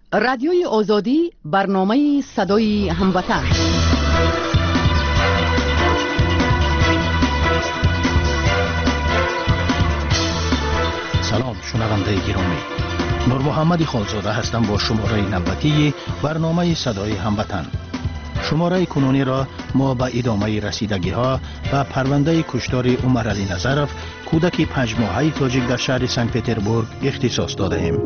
رادیوی آزادی برنامه صدای هموطن. سلام شنونده گرامی، نور محمد خالزاده هستم با شماره نوبتی برنامه صدای هموطن. شماره کنونی را ما به ادامه رسیدگی ها و پرونده کشتار عمر علی نظرف کودک 5 ماهه تاجیک در شهر سنت پتربورگ اختصاص داده ایم.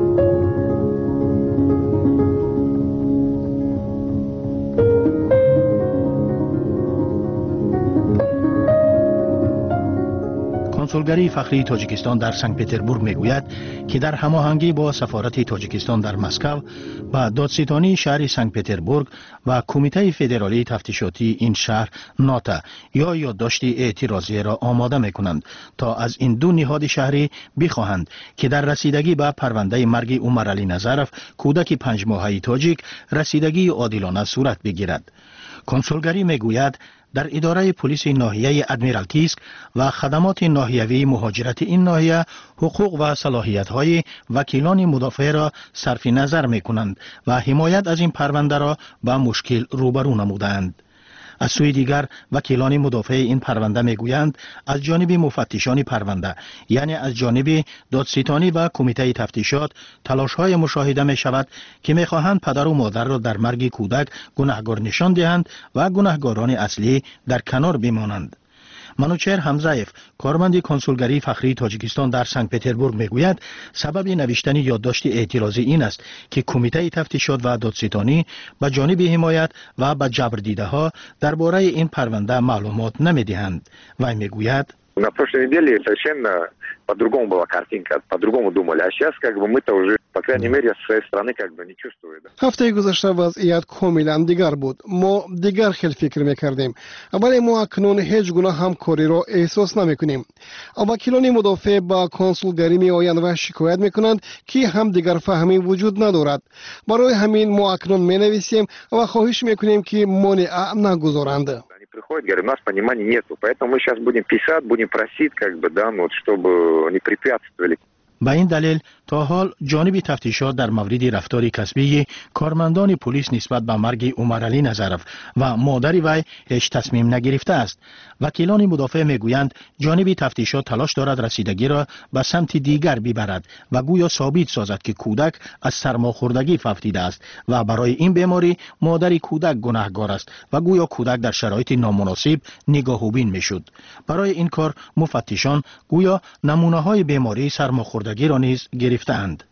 کنسولگری فخری تاجیکستان در سنت پتربورگ میگوید که در هماهنگی با سفارت تاجیکستان در مسکو و دادستانی شهر سنت پتربورگ و کمیته فدرالی تفتیشاتی این شهر ناتا یا یادداشت اعتراضی را آماده میکنند تا از این دو نهاد شهری بخواهند که در رسیدگی به پرونده مرگ عمر علی نظرف کودک 5 ماهه تاجیک رسیدگی عادلانه صورت بگیرد. کنسولگری میگوید در اداره پلیس ناحیه ادمیرالتیسک و خدمات ناحیوی مهاجرت این ناحیه حقوق و صلاحیت‌های وکیلان مدافع را صرف نظر می‌کنند و حمایت از این پرونده را با مشکل روبرو نمودند. از سوی دیگر وکیلان مدافع این پرونده میگویند از جانب مفتشان پرونده یعنی از جانب دادستانی و کمیته تفتیشات تلاش‌های مشاهده می شود که می‌خواهند پدر و مادر را در مرگ کودک گناهکار نشان دهند و گناهکاران اصلی در کنار بمانند. منوچهر حمزه‌یف کارمند کنسولگری فخری تاجیکستان در سنت پتربورگ میگوید سبب نوشتن یادداشت اعتراضی این است که کمیته تفتیشات و دادستانی به جانب حمایت و به جبر دیده ها درباره این پرونده معلومات نمیدهند. وی میگوید На прошлой неделе совершенно по-другому была картинка, по-другому думали. А сейчас мы-то уже, по крайней мере, с своей стороны не чувствуем. هفته گذشته وضعیت کاملا دیگر بود. ما دیگر خیلی فکر میکردیم. ولی ما اکنون هیچ گونه همکاری را احساس نمیکنیم. وکیلان مدافع با کنسولگری میآیند و شکایت میکنند که هم دیگر فهمی وجود ندارد. برای همین ما اکنون مینویسیم و خواهش میکنیم که مانع نگذارند. Приходит, говорит, у нас понимания нету, поэтому мы сейчас будем писать, будем просить, чтобы не препятствовали. به این دلیل تا حال جانب تفتیشات در مورد رفتار کسبی کارمندان پلیس نسبت به مرگ عمر علی نظرف و مادر وی هیچ تصمیم نگرفته است. وکیلان مدافع میگویند جانب تفتیشات تلاش دارد رسیدگی را به سمت دیگر ببرد و گویا ثابت سازد که کودک از سرماخوردگی فوتیده است و برای این بیماری مادر کودک گناهکار است و گویا کودک در شرایط نامناسب نگاه و بین میشد. برای این کار مفتشان گویا نمونه‌های بیماری سرماخوردگی را نیز گرفتند.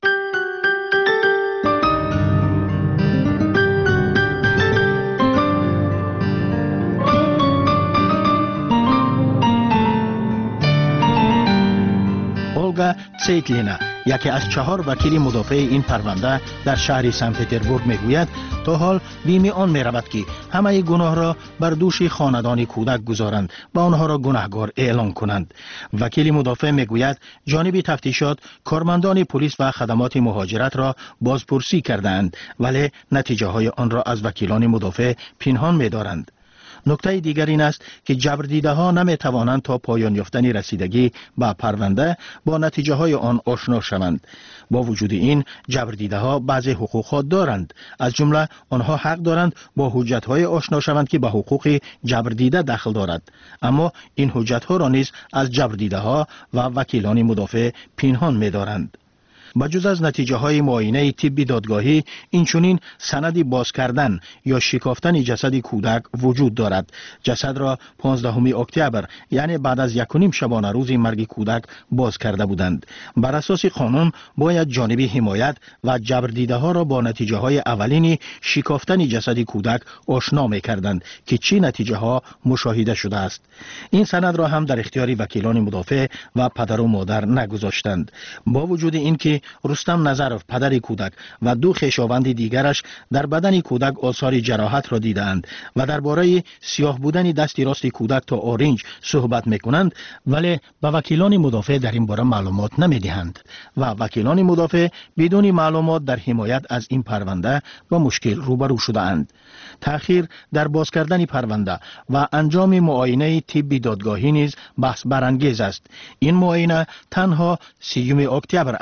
اولگا تسیتلینا یکی از 4 وکیل مدافع این پرونده در شهر سنت پتربورگ میگوید تا حال بیم آن میرود که همه گناه را بر دوش خاندان کودک گذارند و آنها را گناهکار اعلام کنند. وکیل مدافع میگوید جانب تفتیشات کارمندان پلیس و خدمات مهاجرت را بازپرسی کردند ولی نتیجه های آن را از وکیلان مدافع پنهان می‌دارند. نکته دیگر این است که جبردیده ها نمی توانند تا پایان یافتن رسیدگی به پرونده با نتیجه های آن آشنا شوند. با وجود این جبردیده ها بعضی حقوق ها دارند، از جمله آنها حق دارند با حجت های آشنا شوند که به حقوق جبردیده دخل دارد، اما این حجت ها را نیز از جبردیده ها و وکیلان مدافع پنهان می دارند. بجز از نتیجه های معاینه طبی دادگاهی اینچنین سند باز کردن یا شکافتن جسد کودک وجود دارد. جسد را 15 اکتبر یعنی بعد از 1.5 شبانه روز مرگ کودک باز کرده بودند. بر اساس قانون باید جانب حمایت و جبردیده ها را با نتیجه های اولین شکافتن جسد کودک آشنا می‌کردند که چه نتیجه ها مشاهده شده است. این سند را هم در اختیار وکیلان مدافع و پدر و مادر نگذاشتند. با وجود اینکه رستم نظرف پدر کودک و 2 خویشاوند دیگرش در بدن کودک آثار جراحت را دیدند و درباره سیاه بودن دست راست کودک تا آرنج صحبت میکنند، ولی به وکیلان مدافع در این باره معلومات نمیدهند و وکیلان مدافع بدون معلومات در حمایت از این پرونده با مشکل روبرو شده‌اند. تأخیر در باز کردن پرونده و انجام معاینه طبی دادگاهی نیز بحث برانگیز است. این معاینه تنها 30 اکتبر انجام گرفت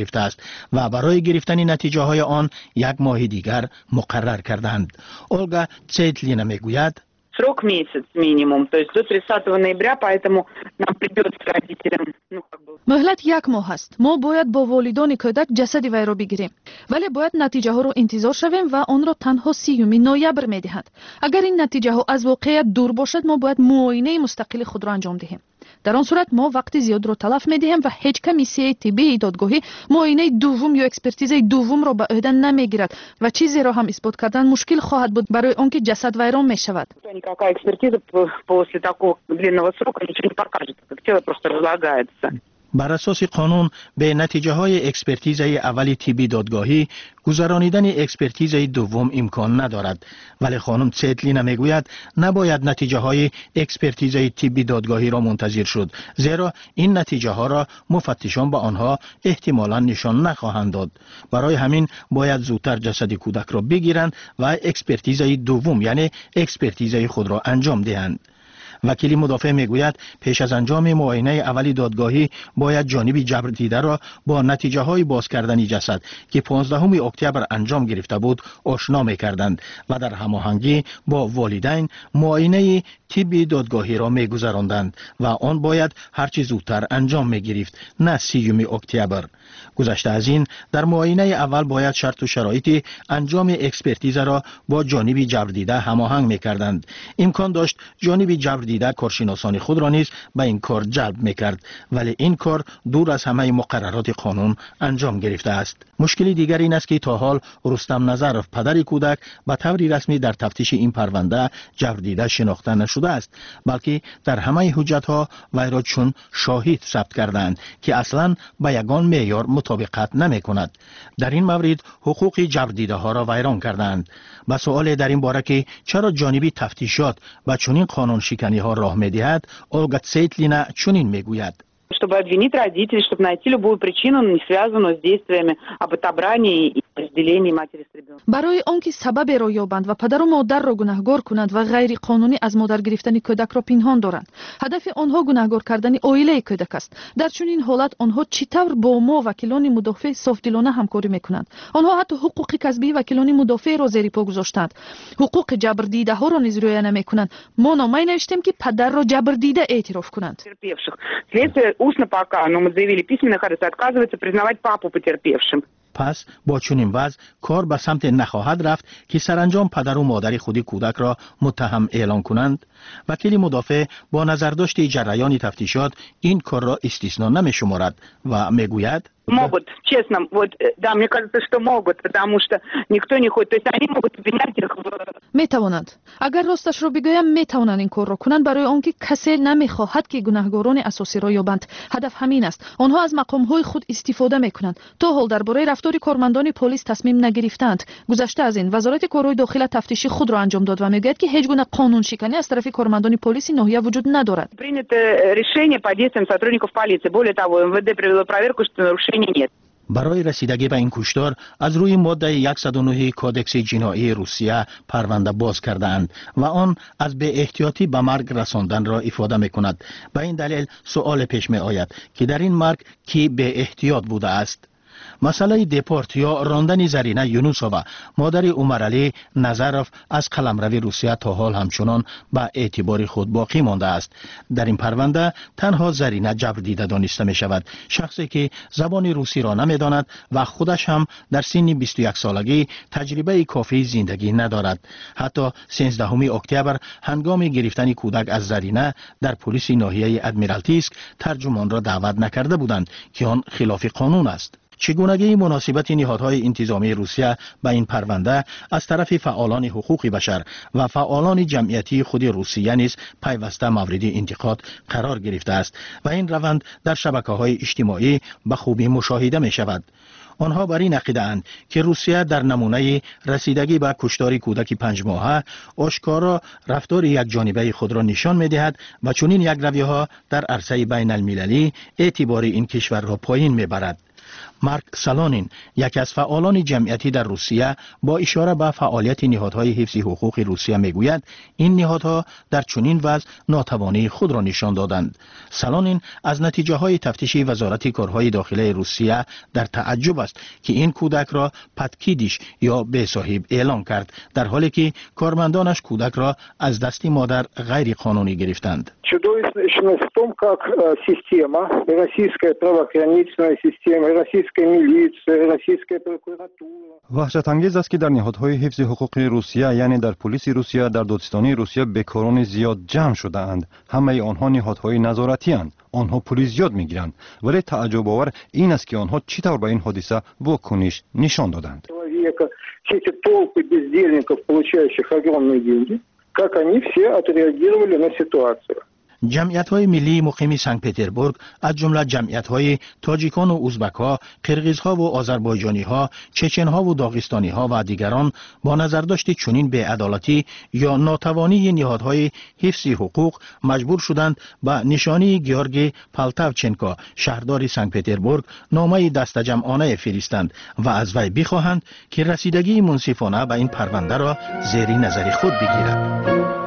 گرفته است و برای گرفتن نتیجه های آن یک ماه دیگر مقرر کردند. اولگا چیتلینا میگوید Срок месяц минимум, то есть до 30 ноября, поэтому нам придется родителям, مهلت یک ماه است. ما باید با والدان کودک جسد وی را بگیریم، ولی باید نتیجه ها را انتظار شویم و آن را تنها 30 نوامبر میدهند. اگر این نتیجه ها از واقعیت دور باشد، ما باید معاینه مستقل خود را انجام دهیم. در آن صورت ما وقت زیاد را تلف می‌دهیم و هیچ کمیسیه طبی دادگاهی معاینه دوم یا اکسپرتیز دوم را به عهده نمیگیرد و چیزی را هم اثبات کردن مشکل خواهد بود برای آنکه جسد ویران می‌شود. Никакая экспертиза после такого длинного срока ничего не покажет, как тело просто разлагается. بر اساس قانون به نتیجه های اکسپرتیزه اولی طبی دادگاهی گذرانیدن اکسپرتیزه دوم امکان ندارد، ولی خانم چیتلینا میگوید نباید نتیجه های اکسپرتیزه طبی دادگاهی را منتظر شد، زیرا این نتیجه ها را مفتشان به آنها احتمالاً نشان نخواهند داد. برای همین باید زودتر جسد کودک را بگیرند و اکسپرتیزه دوم یعنی اکسپرتیزه خود را انجام دهند. وکیل مدافع میگوید پیش از انجام معاینه اولی دادگاهی باید جانب جبر دیده را با نتیجه های باز کردن جسد که 15 اکتبر انجام گرفته بود آشنا میکردند و در هماهنگی با والدین معاینه طبی دادگاهی را میگذراندند و آن باید هرچی زودتر انجام میگرفت، نه 30 اکتبر. گذشته از این در معاینه اول باید شرط و شرایط انجام اکسپرتیزه را با جانب جبر دیده هماهنگ میکردند. امکان داشت جانب جبر دیده کارشناسان خود را نیز به این کار جلب میکرد، ولی این کار دور از همه مقررات قانون انجام گرفته است. مشکل دیگر این است که تا حال رستم نظرف پدر کودک به طور رسمی در تفتیش این پرونده جبر دیده شناخته نشده است، بلکه در همه حجت ها وی را چون شاهد ثبت کردند که اصلا به یگان معیار مطابقت نمی کند. در این مورد حقوق جبر دیده ها را ویران کردند. با سوال در این باره که چرا جانبی تفتیشات و چنین قانون شکنی ها راه می دهد، اولگا چیتلینا چنین می گوید. Чтобы обвинить родителей, чтобы найти любую причину, не связанную с действиями об отобрании и разделении матери с ребенком. برای آنکه سببی را یابند و پدر و مادر را گناهکار کنند و غیر قانونی از مادر گرفتن کودک را پنهان دارند. هدف آنها گناهکار کردن عائله کودک است. در چنین حالت آنها چطور با ما وکیلان مدافع صافدلانه همکاری میکنند؟ آنها حتی حقوق کسبی وکیلان مدافع را زیر پا گذاشتند. حقوق جبر دیده ها را نیز رعایت نمیکنند. ما نامه نوشتیم که پدر را جبر دیده اعتراف کنند. Устно пока, но мы заявили письменно, ходатайство отказывается признавать папу потерпевшим. پس با چنین وضع کار به سمت نخواهد رفت که سرانجام پدر و مادر خود کودک را متهم اعلان کنند. وکیل مدافع با نظرداشت جریان تفتیشات این کار را استثنا نمی شمارد و میگوید Могут, честно, вот, да, мне кажется, что могут, потому что никто не ходит, то есть они могут обвинять их в... میتوانند. اگر راستش را بگویم میتوانند این کار را کنند برای آنکه کسی نمیخواهد که گناهکاران اساسی را یابند. هدف همین است. آنها از مقام های خود استفاده میکنند. تا حال درباره رفتار کارمندان پلیس تصمیم نگرفتند. گذشته از این وزارت کارهای داخل تفتیشی خود را انجام داد و میگوید که هیچ گونه قانون شکنی از طرف کارمندان پلیس ناحیه وجود ندارد. Принято решение по действиям сотрудников полиции. Более того, МВД провело проверку, что нарушений нет. برای رسیدگی به این کشتار از روی ماده 109 کودکس جنایی روسیه پرونده باز کردند و آن از به احتیاطی به مرگ رساندن را افاده می کند. به این دلیل سؤال پیش می آید که در این مرگ کی به احتیاط بوده است؟ مسئله دپورت یا راندن زرینه یونوسووا مادر عمرعلی نظرف از قلمرو روسیه تا حال همچنان به اعتبار خود باقی مانده است. در این پرونده تنها زرینه جبر دیده دانسته می شود، شخصی که زبان روسی را نمی داند و خودش هم در سن 21 سالگی تجربه کافی زندگی ندارد. حتی 13 اکتبر هنگام گرفتن کودک از زرینه در پلیس ناحیه ادمیرالتیسک ترجمان را دعوت نکرده بودند که آن خلاف قانون است. چگونگی مناسبت نهادهای انتظامی روسیه به این پرونده از طرف فعالان حقوق بشر و فعالان جمعیتی خود روسیه نیز پیوسته مورد انتقاد قرار گرفته است و این روند در شبکه‌های اجتماعی به خوبی مشاهده می شود. آنها بر این عقیده اند که روسیه در نمونه رسیدگی به کشتار کودک 5 ماهه آشکارا رفتار یک جانبه خود را نشان می دهد و چنین یک رویه ها در عرصه بین المللی اعتبار این کشور را پایین می برد. مارک سالونین، یکی از فعالان جمعیتی در روسیه، با اشاره به فعالیت نهادهای حفظ حقوق روسیه میگوید این نهادها در چنین وضع ناتوانی خود را نشان دادند. سالونین از نتیجه های تفتیش وزارت کارهای داخلی روسیه در تعجب است که این کودک را پدکیدیش یا بی صاحب اعلان کرد، در حالی که کارمندانش کودک را از دست مادر غیر قانونی گرفتند. Чудовищность в том, как система, российская правоохранительная система, российская милиция, российская прокуратура. وحشت انگیز است که در نهادهای حفظ حقوق روسیه، یعنی در پلیس روسیه، در دادستانی روسیه بیکاران زیاد جمع شده اند. همه آنها نهادهای نظارتی اند. آنها پول زیاد میگیرند، ولی تعجب آور این است که آنها چطور به این حادثه واکنش نشان دادند. Все эти толпы бездельников, получающих огромные деньги, как они все отреагировали на ситуацию. جمعیت‌های ملی مقیم سن پتربورگ از جمله جمعیت‌های تاجیکان و ازبک‌ها، قرغیزها و آذربایجانی‌ها، چچن‌ها و داغستانی‌ها و دیگران با نظرداشت چنین بی‌عدالتی یا ناتوانی نهادهای حفظ حقوق مجبور شدند به نشانی گیورگی پالتاوچنکو، شهردار سن پتربورگ، نامه دستجمعانه فرستند و از وی بخواهند که رسیدگی منصفانه به این پرونده را زیر نظر خود بگیرد.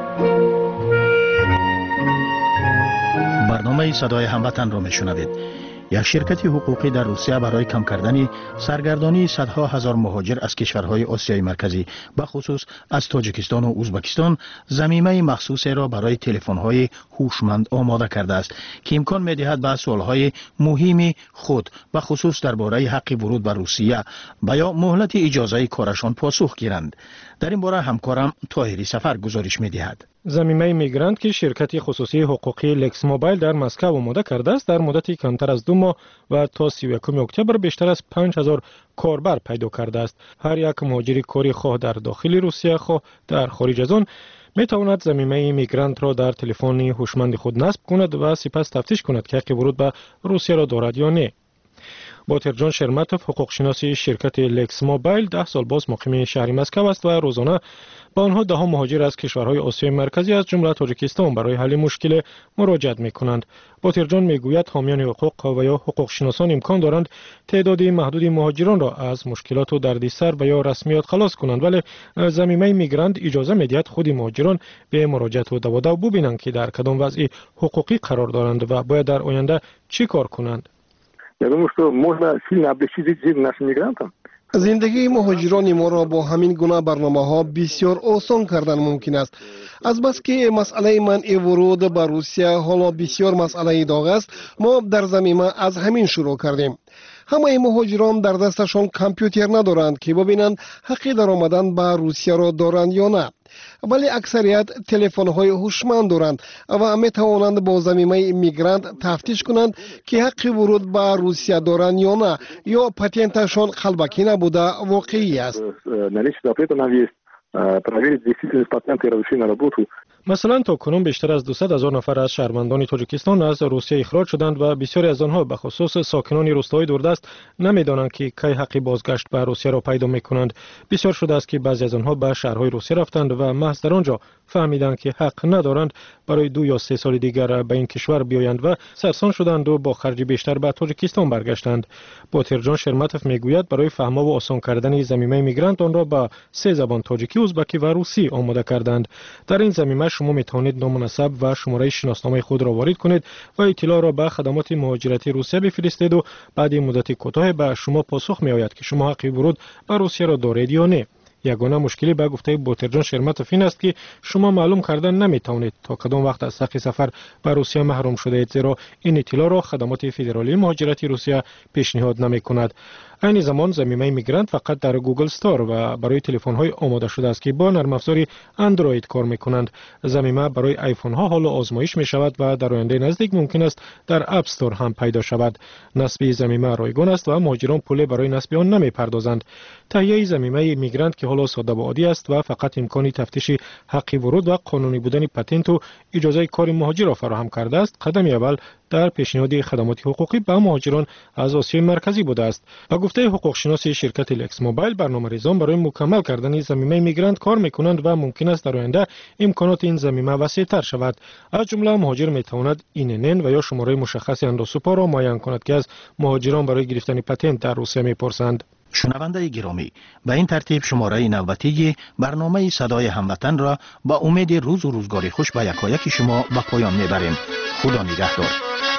برنامه صدای هموطن را میشنوید. یک شرکت حقوقی در روسیه برای کم کردن سرگردانی صدها هزار مهاجر از کشورهای آسیای مرکزی به خصوص از تاجیکستان و ازبکستان ضمیمه مخصوصی را برای تلفن‌های هوشمند آماده کرده است که امکان می‌دهد به سوال‌های مهم خود به خصوص درباره حق ورود به روسیه و یا مهلت اجازه کارشان پاسخ گیرند. در این باره همکارم طاهری سفر گزارش می‌دهد. ضمیمه میگرانت که شرکت خصوصی حقوقی لکس موبایل در مسکو آماده کرده است، در مدتی کمتر از 2 ماه و تا 31 اکتبر بیشتر از 5000 کاربر پیدا کرده است. هر یک مهاجر کاری خواه در داخل روسیه خواه در خارج از آن می تواند ضمیمه میگرانت را در تلفن هوشمند خود نصب کند و سپس تفتیش کند که حق ورود به روسیه را دارد یا نه. باترجان شرمتوف، حقوق شناسی شرکت لکس موبایل، 10 سال باز مقیم شهر مسکو است و روزانه با آنها ده ها مهاجر از کشورهای آسیای مرکزی از جمله تاجیکستان برای حل مشکل مراجعت می‌کنند. باترجان میگوید حامیان حقوق و یا حقوق شناسان امکان دارند تعداد محدود مهاجران را از مشکلات و دردسر و یا رسمیات خلاص کنند، ولی ضمیمه میگرانت اجازه میدهد خود مهاجران به مراجعت و دوادو ببینند که در کدام وضع حقوقی قرار دارند و باید در آینده چی کار کنند. Я думаю, что можно сильно облегчить жизнь нашим мигрантам. زندگی مهاجران ما را با همین گونه برنامه‌ها بسیار آسان کردن ممکن است. از بس که مسئله منع ورود به روسیه حالا بسیار مسئله داغ است، ما در ضمیمه از همین شروع کردیم. همه مهاجران در دستشان کامپیوتر ندارند که ببینند حق در آمدن به روسیه را دارند یا نه، ولی اکثریت تلفن‌های هوشمند دارند و می توانند با ضمیمه میگرانت تفتیش کنند که حق ورود به روسیه دارند یا نه، یا پاتنتشان قلبکی نبوده واقعی است. مثلا تا کنون بیشتر از 200,000 نفر از شهروندان تاجیکستان از روسیه اخراج شدند و بسیاری از آنها به خصوص ساکنان روستاهای دوردست نمیدانند که کی حق بازگشت به روسیه را پیدا میکنند. بسیار شده است که بعضی از آنها به شهرهای روسیه رفتند و محض در آنجا فهمیدند که حق ندارند برای 2 یا 3 سال دیگر به این کشور بیایند و سرسان شدند و با خرج بیشتر به تاجیکستان برگشتند. باترجان شرمتوف میگوید برای فهم و آسان کردن ضمیمه میگرانت آن را به 3 زبان تاجیکی، ازبکی و روسی آماده کردند. در این ضمیمه شما می توانید نام و نسب و شماره شناسنامه خود را وارد کنید و اطلاع را به خدمات مهاجرتی روسیه بفرستید و بعد مدت کوتاه به شما پاسخ می آید که شما حق ورود به روسیه را دارید یا نه. یگانه مشکلی به گفته باترجان شرمتوف این است که شما معلوم کردن نمی توانید تا کدام وقت از حق سفر به روسیه محروم شده اید، زیرا این اطلاع را خدمات فدرالی مهاجرتی روسیه پیشنهاد نمی کند. این زمان ضمیمه میگرانت فقط در گوگل استور و برای تلفن‌های آماده شده است که با نرم افزار اندروید کار می‌کنند. ضمیمه برای آیفون‌ها حالا آزمایش می‌شود و در آینده نزدیک ممکن است در اپ استور هم پیدا شود. نصب ضمیمه رایگان است و مهاجران پول برای نصب آن نمی‌پردازند. تهیه ضمیمه میگرانت که حالا ساده و عادی است و فقط امکان تفتیش حق ورود و قانونی بودن پتنت و اجازه کار مهاجر را فراهم کرده است، قدم اول در پیشنهاد خدمات حقوقی به مهاجران از آسیای مرکزی بوده است. گفته حقوقشناس شرکت لکس موبایل، برنامه‌ریزان برای مکمل کردن زمینه میگرانت کار میکنند و ممکن است در آینده امکانات این زمینه وسیع‌تر شود. از جمله مهاجر میتواند INN و یا شماره مشخص اندوسوپا را معین کند که از مهاجران برای گرفتن پتنت در روسیه میپرسند. شنونده گرامی، به این ترتیب شماره نوبتی برنامه صدای هموطن را با امید روز و روزگاری خوش به یکایک شما به پایان میبریم. خدا نگهدار.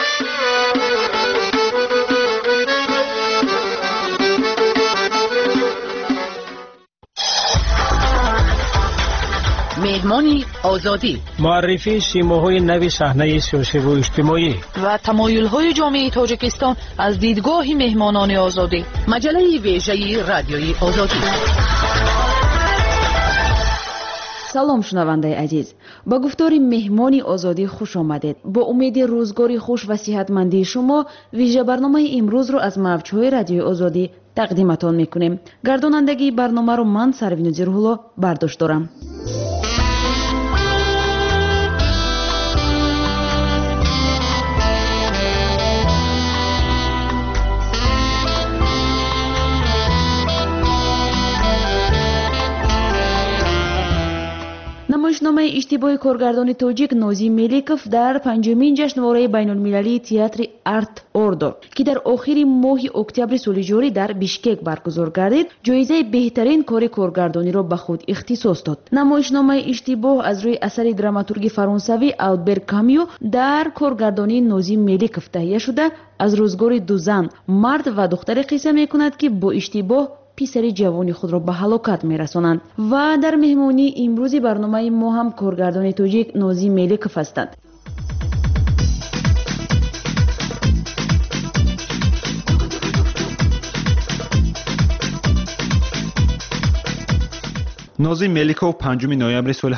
مهمانی آزادی، معرفی سیماهای نوی صحنه سیاسی و اجتماعی و تمایل‌های جامعه تاجیکستان از دیدگاه مهمانان آزادی. مجله ویژه رادیوی آزادی. سلام شنونده عزیز، با گفتار مهمانی آزادی خوش آمدید. با امید روزگاری خوش و صحتمندی شما ویژه برنامه امروز رو از موج‌های رادیوی آزادی تقدیمتان میکنیم. گردانندگی برنامه رو من سروین زیرهولا برداشت دارم. نمایشنامه اشتباه کارگردان تاجیک نازی ملیکوف در پنجمین جشنواره بین المللی تئاتر آرت اوردو که در آخر ماه اکتبر سال جاری در بیشکک برگزار گردید، جایزه بهترین کار کارگردانی را به خود اختصاص داد. نمایشنامه اشتباه از روی اثر دراماتورگ فرانسوی آلبر کامیو در کارگردانی نازی ملیکوف تهیه شده از روزگار دو زن، مرد و دختر قصه میکند که با اشتباه پسر جوانی خود را به هلاکت میرسانند. و در مهمانی امروزی برنامه ما هم کارگردان تاجیک نازی ملیکوف هستند. نازی ملیکوف 5 نوامبر سال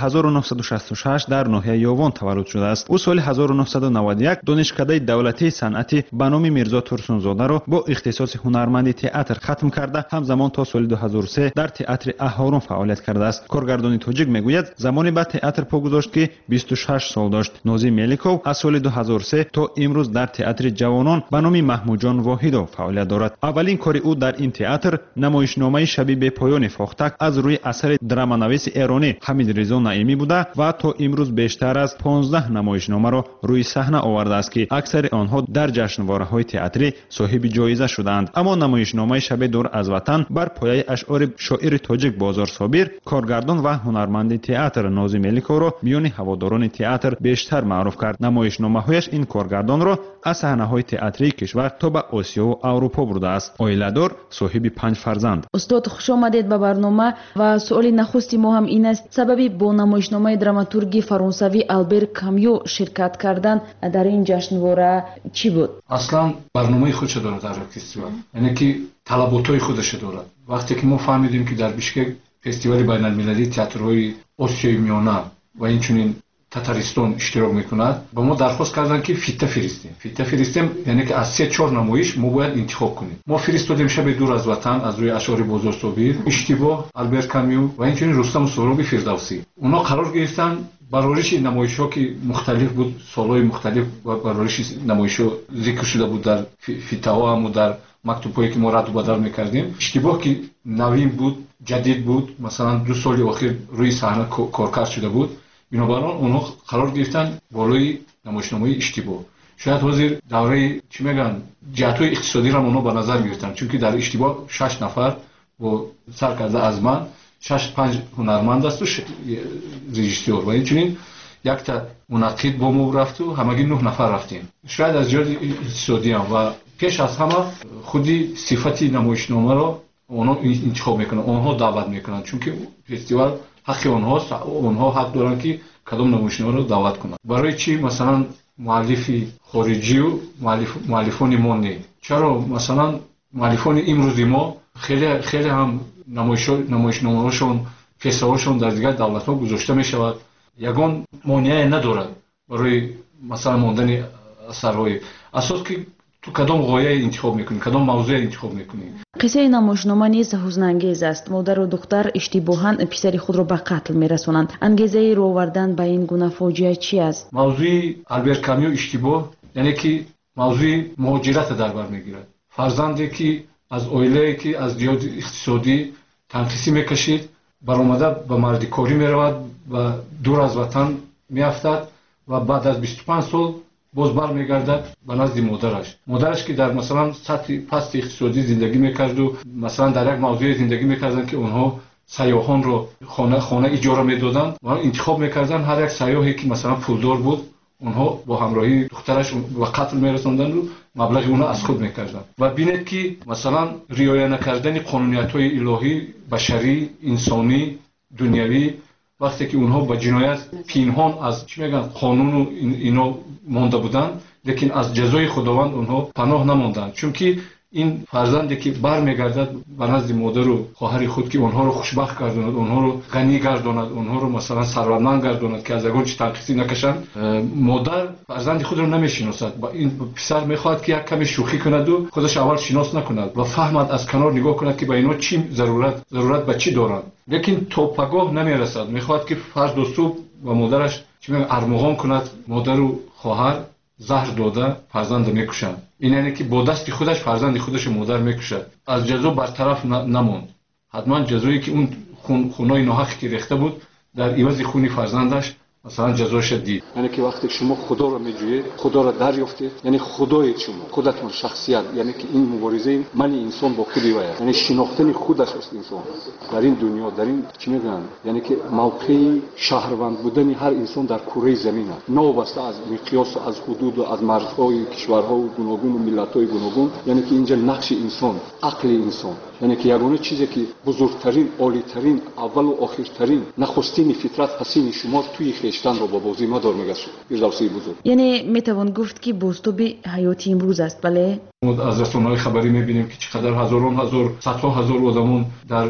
1966 در ناحیه یوان تولد شده است. او سال 1991 دانشکده دولتی صنعتی به نام میرزا ترسونزاده را با اختصاص هنرمندی تئاتر ختم کرده، همزمان تا سال 2003 در تئاتر اهارون فعالیت کرده است. کارگردان تاجیک میگوید زمانی به تئاتر پا گذاشت که 26 سال داشت. نازی ملیکوف از سال 2003 تا امروز در تئاتر جوانان به نام محمود جان واحدو فعالیت دارد. اولین کار او در این تئاتر نمایشنامه شب به پایان فاختک از روی اثر درامانویس ایرانی حمید رضا نعیمی بوده و تا امروز بیشتر از 15 نمایشنامه را روی صحنه آورده است که اکثر آنها در جشنواره‌های تئاتری صاحب جایزه شدند. اما نمایشنامه شب دور از وطن بر پایه اشعار شاعر تاجیک بازار صابر، کارگردان و هنرمند تئاتر نازی ملیکوف را میان هواداران تئاتر بیشتر معروف کرد. نمایشنامه‌هایش این کارگردان را از صحنه‌های تئاتری کشور تا به آسیا و اروپا برده است. عائله‌دار، صاحب 5 فرزند. استاد خوش آمدید به برنامه و سوال نخستی ما هم این است: سببی با نمایشنامه دراماتورگی فرانسوی آلبر کامیو شرکت کردن در این جشنواره چی بود؟ اصلا برنامه خودش داره در فستیوال، یعنی که طلباتای خودش داره. وقتی که ما فهمیدیم که در بیشکک فستیوال بین المللی تئاترهای آسیای میانه و اینچنین تاتارستان اشتراک میکند، با ما درخواست کردن که فیته فرستیم، یعنی که از 3-4 نمایش ما باید انتخاب کنیم. ما فرستادیم شب دور از وطن از روی اشعار بازار صابر، اشتباه، آلبر کامیو و اینچنین رستم سهرابی فردوسی. اونا قرار گرفتن برآورش نمایش‌ها که مختلف بود، سال‌های مختلف و برآورش نمایش‌ها ذکر شده بود در فیته‌ها هم و در مکتوب‌هایی که ما رد و بدل می‌کردیم. اشتباه که نوین بود، جدید بود، مثلا 2 سال اخیر روی صحنه کارکرد شده بود، بنابراین اونها قرار گرفتن بالای نمایشنامه اشتباه. شاید حاضر دوره چی میگن جهت‌های اقتصادی را اونها به نظر گرفتن، چون که در اشتباه 6 نفر با سرکرده از من 6-5 هنرمند است و رژیسور و اینچنین یک تا منعقد با ما رفت و همگی 9 نفر رفتیم. شاید از جهت اقتصادی هم و پیش از همه خودی صفتی نمایشنامه را اونها انتخاب میکنن، اونها دعوت میکنن، چون که فستیوال حق اونها حق دارن که کدام نمایشنامه رو دعوت کنن. برای چی مثلا مؤلف خارجی و مؤلفان ما نه؟ چرا مثلا مؤلفان امروزی ما خیلی هم نمایشنامه‌هاشون فستیوالشون در دیگر دولت‌ها گذاشته میشود، یگان مانعی ندارد برای مثلا ماندن اثرهای اساس که تو کدام غایه انتخاب میکنی، کدام موضوع انتخاب میکنی. قصه نمایشنامه نیز حزن‌انگیز است. مادر و دختر اشتباهاً پسر خود را به قتل میرسانند. انگیزه رو آوردن به این گونه فاجعه چی است؟ موضوع آلبر کامیو اشتباه، یعنی که موضوع مهاجرت در بر میگیرد. فرزندی که از اویله‌ای که از دیود اقتصادی تنقیسی میکشید برآمده به مردکاری میرود و دور از وطن میافتد و بعد از 25 سال باز برمیگردد به نزد مادرش که در مثلا سطح پست اقتصادی زندگی میکرد و مثلا در یک موضوع زندگی میکردن که اونها سیاحان رو خانه اجاره میدادن و انتخاب میکردن هر یک سیاحی که مثلا پولدار بود اونها با همراهی دخترش و قتل میرسوندن و مبلغ اونها از خود میکردن و بینید که مثلا رعایت نکردن قانونیت‌های الهی بشری انسانی دنیوی وقتی که اونها با جنایت پنهان از چی میگن قانون و اینا مانده بودن لیکن از جزای خداوند اونها پناه نماندند چون که این فرزندی که برمیگردد به نزد مادر و خواهر خود که اونها رو خوشبخت گرداند اونها رو غنی گرداند اونها رو مثلا ثروتمند گرداند که از اون چی تنقیسی نکشند مادر فرزند خود رو نمیشناسد با این پسر میخواد که یک کمی شوخی کند و خودش اول شناس نکند و فهمد از کنار نگاه کند که با اینا چی ضرورت به چی دارند لیکن تو پگاه نمیرسد میخواد که فرض و صبح و مادرش چی میگن ارمغان کند مادر و خواهر زهر داده فرزند میکشند این یعنی که با دست خودش فرزند خودش مادر میکشد از جزا برطرف نموند حتما جزایی که اون خونای ناحق که ریخته بود در عوض خون فرزندش مثلا جزاش دید یعنی که وقتی شما خدا رو میجویید خدا رو دریافتید یعنی خدای شما خودتون شخصیت یعنی که این مبارزه من انسان با خودی وای یعنی شناختن خودش است انسان در این دنیا در این چی میگن یعنی که موقع شهروند بودن هر انسان در کره زمین است نوبسته از مقیاس از حدود و از مرزهای کشورها و گوناگون و ملت‌های گوناگون یعنی که اینجا نقش انسان عقل انسان یعنی که یگانه چیزی که بزرگترین عالی‌ترین اول و آخرترین نخستین فطرت حسین شما توی خیشتن رو با بازی مدار میگشت فردوسی بزرگ یعنی میتوان گفت که بازتاب حیاتی امروز است بله از رسانه‌های خبری می‌بینیم که چقدر هزار صدها هزار آدمون در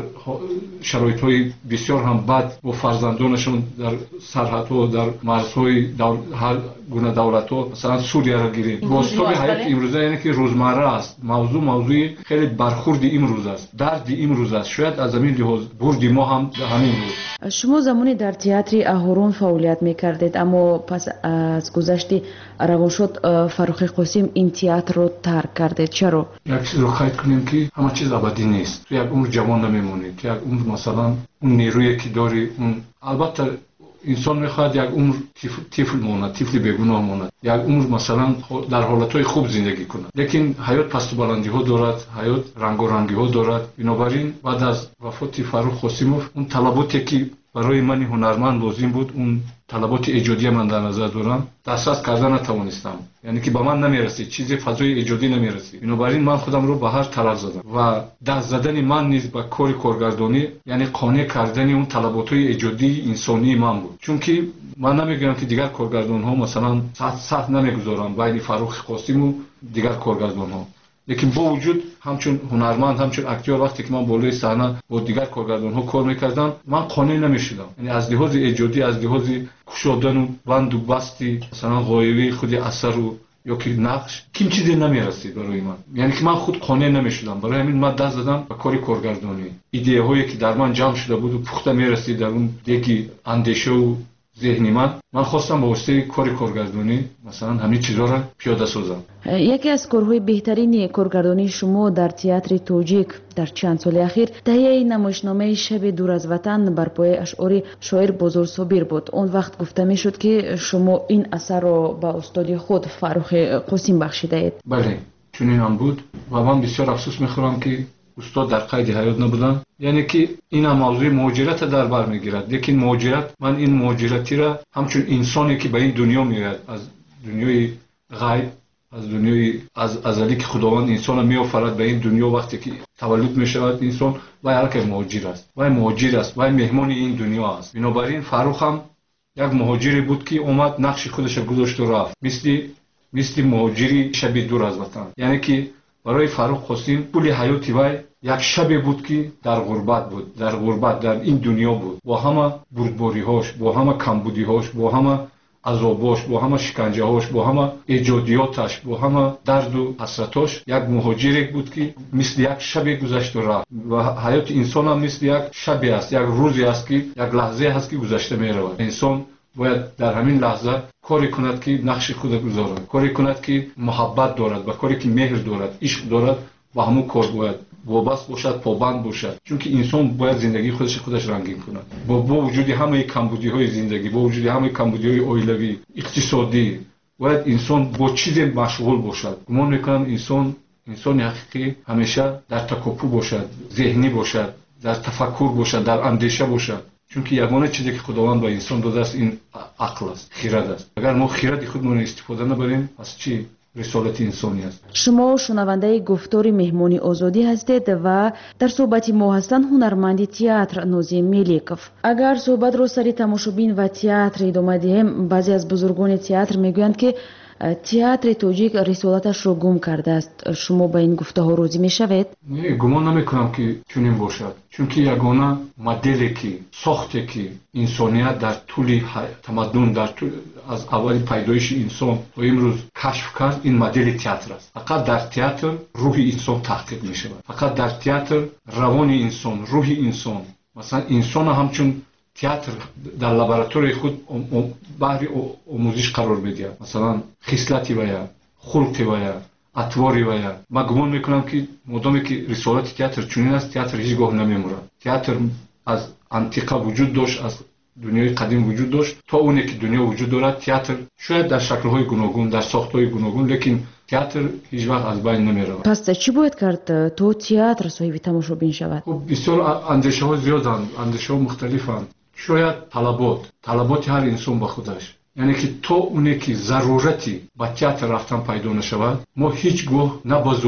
شرایط‌های بسیار هم بد با فرزندانشون در سرحدها در مرزهای هر گونه دولت‌ها مثلا سوریه را گیریم بازتاب حیات امروزه یعنی که روزمره است موضوع خیلی برخورد امروز است درد امروز است شاید از همین لحاظ برد ما هم همین بود شما زمانی در تئاتر اهورون فعالیت می‌کردید اما پس از گذشت روانشاد فروخ قاسم این تئاتر رو ترک کردید چرا یک چیز رو قید کنیم که همه چیز ابدی نیست تو یک عمر جوان نمیمونید تو یک عمر مثلا اون نیرویی که داری اون البته انسان میخواد یک عمر طفل ماند طفل بیگناه ماند یک عمر مثلا در حالتهای خوب زندگی کند لیکن حیات پست و بلندی ها دارد حیات رنگ و رنگی ها دارد بنابراین بعد از وفات فروخ قاسموف اون طلباتی که برای من هنرمند لازم بود اون طلبات ایجادی من در نظر دارم دسترس کردن نتوانستم یعنی که به من نمیرسید چیزی فضای ایجادی نمیرسید بنابراین من خودم رو به هر طرف زدم و دست زدن من نیز به کار کارگردانی یعنی قانع کردن اون طلبات‌های ایجادی انسانی من بود چون که من نمیگم که دیگر کارگردان ها مثلا سخت نمیگذارم بین فروخ قاسم و دیگر کارگردان ها لیکن با وجود همچون هنرمند همچون اکتور وقتی که من بالای صحنه با دیگر کارگردان ها کار میکردم من قانع نمیشدم یعنی از لحاظ ایجادی از لحاظ کشادن و بند و بستی مثلا غایبی خود اثر و یا که نقش کیم چیزی نمیرسید برای من یعنی که من خود قانع نمیشدم برای همین من دست زدم به کار کارگردانی ایده هایی که در من جمع شده بود و پخته میرسید در اون دیگه اندیشه و ذهنی من خواستم با واسطه کار کارگردانی مثلا همین چیزا را پیاده سازم یکی از کارهای بهترین کارگردانی شما در تئاتر توجیک در چند سال اخیر تهیه نمایشنامه شب دور از وطن بر پایه اشعار شاعر بزرگ صابر بود اون وقت گفته میشد که شما این اثر را به استاد خود فروخ قاسم بخشیده اید بله چنین هم بود و من بسیار افسوس میخورم که استاد در قید حیات نبودن یعنی که این هم موضوع مهاجرت در بر میگیرد لیکن مهاجرت من این مهاجرتی را همچون انسانی که به این دنیا میاد از دنیای غیب از دنیای از ازلی که خداوند انسان میآفرد به این دنیا وقتی که تولد میشود انسان و هر که مهاجر است و مهمان این دنیا است بنابراین فروخ هم یک مهاجری بود که اومد نقش خودش را گذاشت و رفت مثل مهاجری شب دور از وطن یعنی که برای فروخ قاسم کل حیاتی وای یک شب بود که در غربت در این دنیا بود با همه بردباری هاش با همه کمبودی هاش با همه عذاباش با همه شکنجه هاش با همه ایجادیاتش با همه درد و حسرتاش یک مهاجری بود که مثل یک شب گذشت و رفت و حیات انسان هم مثل یک شبی است یک روزی است که یک لحظه هست که گذشته می رود انسان باید در همین لحظه کاری کند که نقش خود گذارد کاری کند که محبت دارد و کاری که مهر دارد عشق دارد با همون کار باید وابسته باشد، پابند باشد، چون که انسان باید زندگی خودش رنگین کند. با وجود همه کمبودی‌های زندگی، با وجود همه کمبودی‌های عائلوی، اقتصادی، باید انسان با چیزی مشغول باشد. گمان میکنم انسان حقیقی همیشه در تکاپو باشد، ذهنی باشد، در تفکر باشد، در اندیشه باشد. چون که یگانه چیزی که خداوند به انسان داده است این عقل است، خرد است. اگر ما خرد خودمون استفاده نبریم از چی رسالت انسانی است. شما شنونده گفتار مهمانی آزادی هستید و در صحبت ما هستند هنرمند تئاتر نوزی ملیکوف. اگر صحبت رو سری تماشابین و تئاتر ادامه دهیم، بعضی از بزرگان تئاتر میگویند که تئاتر توجیک رسالتش رو گم کرده است. شما با این گفته ها راضی میشوید؟ نه، گمان نمیکنم که چنین باشد. چون که یگانه مدلی که ساخته که انسانیت در طول تمدن از اول پیدایش انسان تا امروز کشف کرد، این مدل تئاتر است. فقط در تئاتر روح انسان تحقیق می شود. فقط در تئاتر روان انسان، روح انسان، مثلا انسان همچون تئاتر در لابراتوری خود بهر آموزش قرار می‌دهد. مثلا خصلتی ویا، خلقی ویا، اطواری ویا. من گمان میکنم که مادامی که رسالت تئاتر چنین است، تئاتر هیچگاه نمیمورد. تئاتر از انتیقه وجود داشت، از دنیای قدیم وجود داشت تا اونی که دنیا وجود دارد. تئاتر شاید در شکل‌های گوناگون، در ساخت‌های گوناگون، لیکن تئاتر هیچ وقت از بین نمی‌رود. پس چی باید کرد تو تئاتر صاحب تماشابین شود؟ خب بسیار اندیشه‌ها زیادند، اندیشه‌ها مختلفند. شاید طلبات هر انسان با خودش، یعنی که تا اونی که ضرورتی با تئاتر رفتن پیدا نشود، ما هیچگاه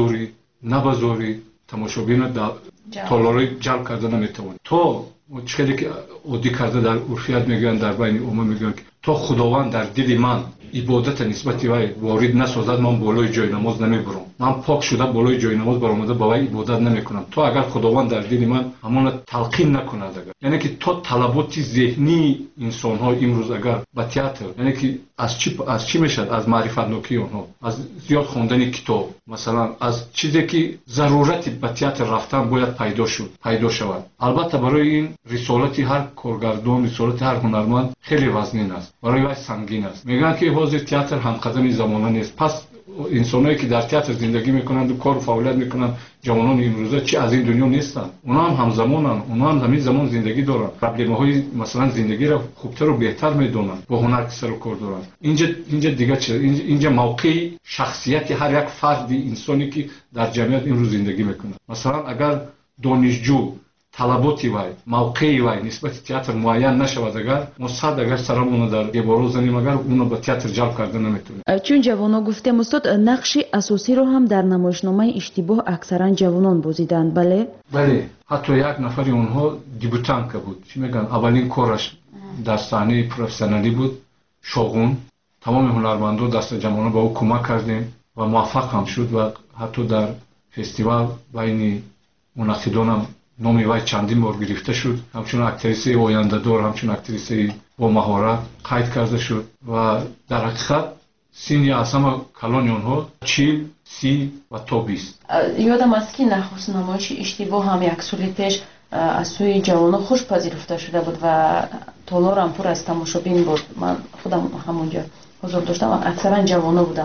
نبازوری تماشابین تالارای جلب کرده نمیتوانیم. تا چیزی که عادی کرده در عرفیت میگن، در بین عموم میگن که تا خداوند در دل من عبادت نسبت وی وارد نسازد، من بالای جای نماز نمیبرم. من پاک شده بالای جای نماز برآمده با وی عبادت نمیکنم. تا اگر خداوند در دل من همان تلقین نکند، اگر یعنی که تا طلبات ذهنی انسان ها امروز اگر با تئاتر، یعنی که از چی میشد؟ از معرفت نوکی آنها، از زیاد خواندن کتاب، مثلا از چیزی که ضرورتی با تئاتر رفتن باید پیدا شود. البته برای این رسالت هر کارگردان، رسالت هر هنرمند خیلی وزنین است، برای وی سنگین است. میگن که حاضر تئاتر همقدم زمانه نیست. پس انسانایی که در تئاتر زندگی میکنند و کار و فعالیت میکنند، جوانان امروزه چی از این دنیا نیستند؟ اونها هم همزمانند، اونها هم همین زمان زندگی دارند، پروبلم‌های مثلا زندگی را خوبتر و بهتر میدونند، با هنر سر و کار دارند. اینجا دیگه چه؟ اینجا موقع شخصیت هر یک فرد انسانی که در جمعیت امروز زندگی میکنه. مثلا اگر دانشجو طلباتی وای، موقعی وای نسبت تئاتر معین نشود، اگر سرمون در دیوارو زنیم، اگر اونو به تئاتر جلب کرده نمیتونیم. چون جوانو گفتم استاد، نقش اساسی رو هم در نمایشنامه اشتباه اکثرا جوانان بازیدند. بله، حتی یک نفری اونها دیبوتانک بود، چی میگن، اولین کارش در صحنه پروفسیونالی بود. شاغون تمام هنرمندان دست جوانان با او کمک کردیم و موفق هم شد و حتی در فستیوال بین منعقدان هم نامی وی چندین بار گرفته شد. همچون اکتریسه آینده دار، همچون اکتریسه با مهارت قید کرده شد و در حقیقت سینی از همه کلان اونها 40، 30 و تا 20. یادم است که نخست نمایش اشتباه هم یک سال پیش از سوی جوانان خوش پذیرفته شده بود و تالار هم پر از تماشابین بود. من خودم همونجا حضور داشتم و اکثرا جوانان بودن.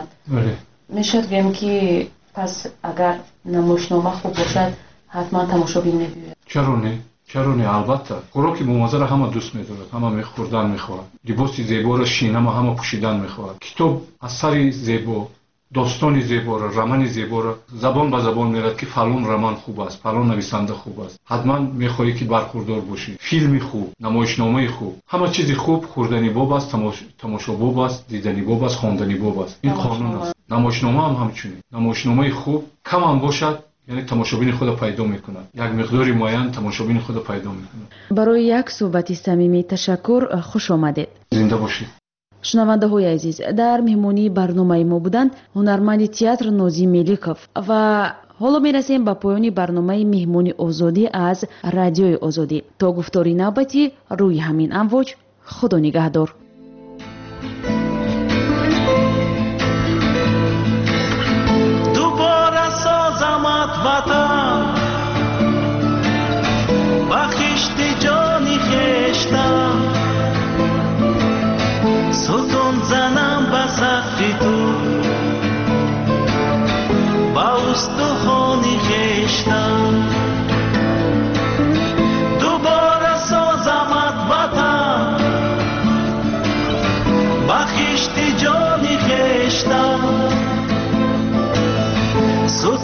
میشد بگم که پس اگر نمایشنامه خوب باشد حتما تماشابین می‌بینه. چرا نه؟ البته خوراک ممازه را همه دوست می‌دارد، همه خوردن می‌خواهد. لباس زیبا را شینه همه پوشیدن می‌خواهد. کتاب اثری زیبا، داستانی زیبا را، رمان زیبا را زبان به زبان می‌رد که فلان رمان خوب است، فلان نویسنده خوب است. حتما می‌خواهی که برخوردار باشی. فیلم خوب، نمایشنامه خوب، همه چیز خوب خوردنی باب است، تماشا باب است، دیدنی باب است، خواندنی باب است. این قانون است. نمایشنامه هم همچنین. نمایشنامه خوب کم هم باشد، یعنی تماشابین خود پیدا میکنه، یک مقداری معین تماشابین خود پیدا میکنه. برای یک صحبت صمیمی تشکر، خوش آمدید. زنده باشید. شنونده های عزیز، در مهمانی برنامه ما بودند هنرمند تئاتر نوزی ملیکوف و حالا میرسیم به پایان برنامه مهمانی آزادی از رادیوی آزادی. تا گفتاری نوبتی روی همین امواج، خدا نگهدار. وطن بخشت جانی خشتم، ستون زنم به سقف تو با استخوانی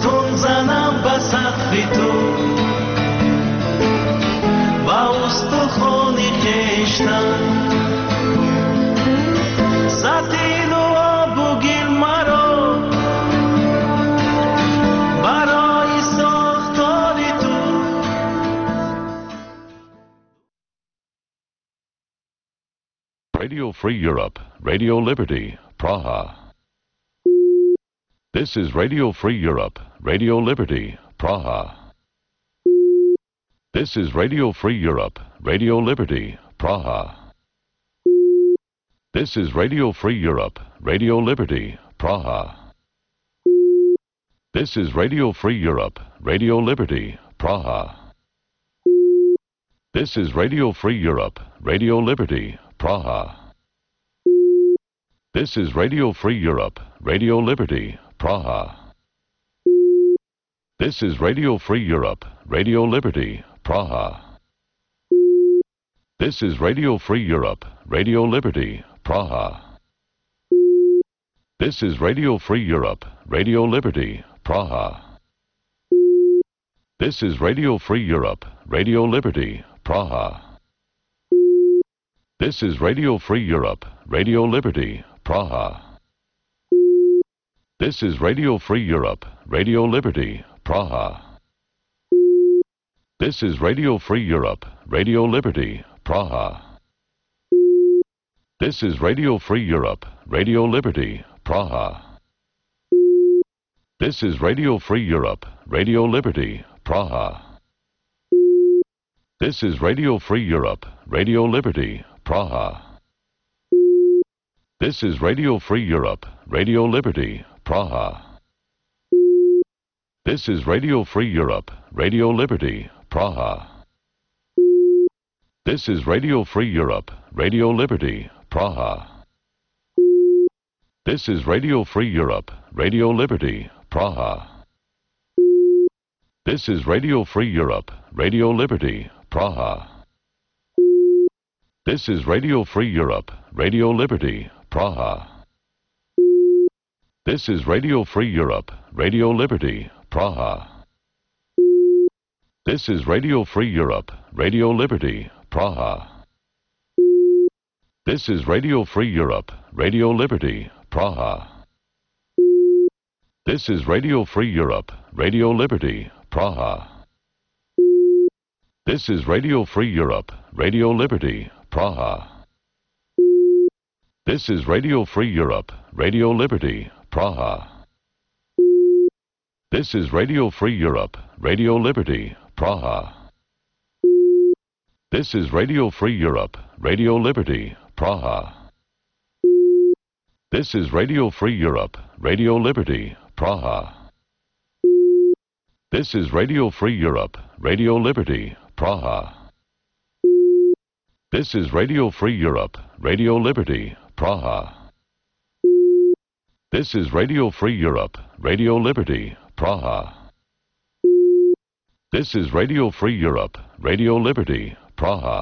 устун занам ба сахфи ту ба устухони хештан сатилу обу гил маро барои сохтори ту. Radio Free Europe, Radio Liberty, Praha. This is Radio Free Europe, Radio Liberty, Praha. This is Radio Free Europe, Radio Liberty, Praha. This is Radio Free Europe, Radio Liberty, Praha. This is Radio Free Europe, Radio Liberty, Praha. This is Radio Free Europe, Radio Liberty, Praha. This is Radio Free Europe, Radio Liberty, Praha. This is Radio Free Europe, Radio Liberty, Praha. This is Radio Free Europe, Radio Liberty, Praha. This is Radio Free Europe, Radio Liberty, Praha. This is Radio Free Europe, Radio Liberty, Praha. This is Radio Free Europe, Radio Liberty, Praha. This is Radio Free Europe, Radio Liberty, Praha. This is Radio Free Europe, Radio Liberty, Praha. This is Radio Free Europe, Radio Liberty, Praha. This is Radio Free Europe, Radio Liberty, Praha. This is Radio Free Europe, Radio Liberty, Praha. This is Radio Free Europe, Radio Liberty, Praha. This is Radio Free Europe, Radio Liberty, Praha. This is Radio Free Europe, Radio Liberty, Praha. This is Radio Free Europe, Radio Liberty, Praha. This is Radio Free Europe, Radio Liberty, Praha. This is Radio Free Europe, Radio Liberty, Praha. This is Radio Free Europe, Radio Liberty, Praha. This is Radio Free Europe, Radio Liberty, Praha. This is Radio Free Europe, Radio Liberty, Praha. This is Radio Free Europe, Radio Liberty, Praha. This is Radio Free Europe, Radio Liberty, Praha. This is Radio Free Europe, Radio Liberty, Praha. This is Radio Free Europe, Radio Liberty, Praha. This is Radio Free Europe, Radio Liberty, Praha. This is Radio Free Europe, Radio Liberty, Praha. This is Radio Free Europe, Radio Liberty, Praha. This is Radio Free Europe, Radio Liberty, Praha. This is Radio Free Europe, Radio Liberty, Praha. This is Radio Free Europe, Radio Liberty, Praha.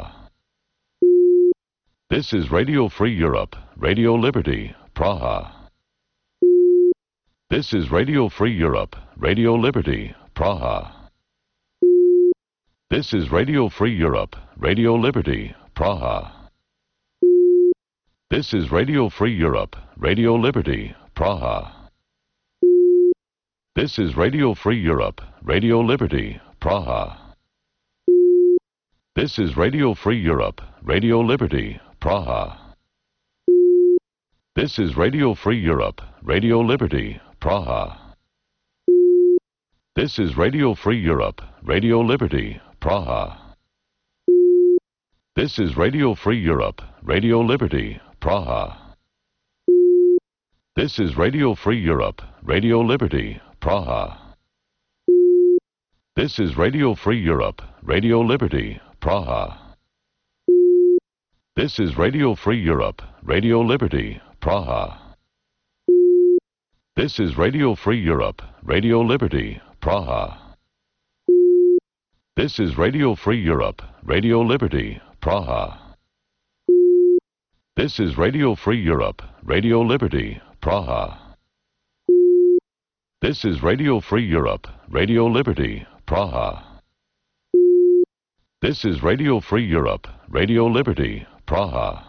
This is Radio Free Europe, Radio Liberty, Praha. This is Radio Free Europe, Radio Liberty, Praha. This is Radio Free Europe, Radio Liberty, Praha. This is Radio Free Europe, Radio Liberty, Praha. This is Radio Free Europe, Radio Liberty, Praha. This is Radio Free Europe, Radio Liberty, Praha. This is Radio Free Europe, Radio Liberty, Praha. This is Radio Free Europe, Radio Liberty, Praha. This is Radio Free Europe, Radio Liberty, Praha. This is Radio Free Europe, Radio Liberty, Praha. This is Radio Free Europe, Radio Liberty, Praha. This is Radio Free Europe, Radio Liberty, Praha. This is Radio Free Europe, Radio Liberty, Praha. This is Radio Free Europe, Radio Liberty, Praha. This is Radio Free Europe, Radio Liberty, Praha. This is Radio Free Europe, Radio Liberty, Praha. This is Radio Free Europe, Radio Liberty, Praha.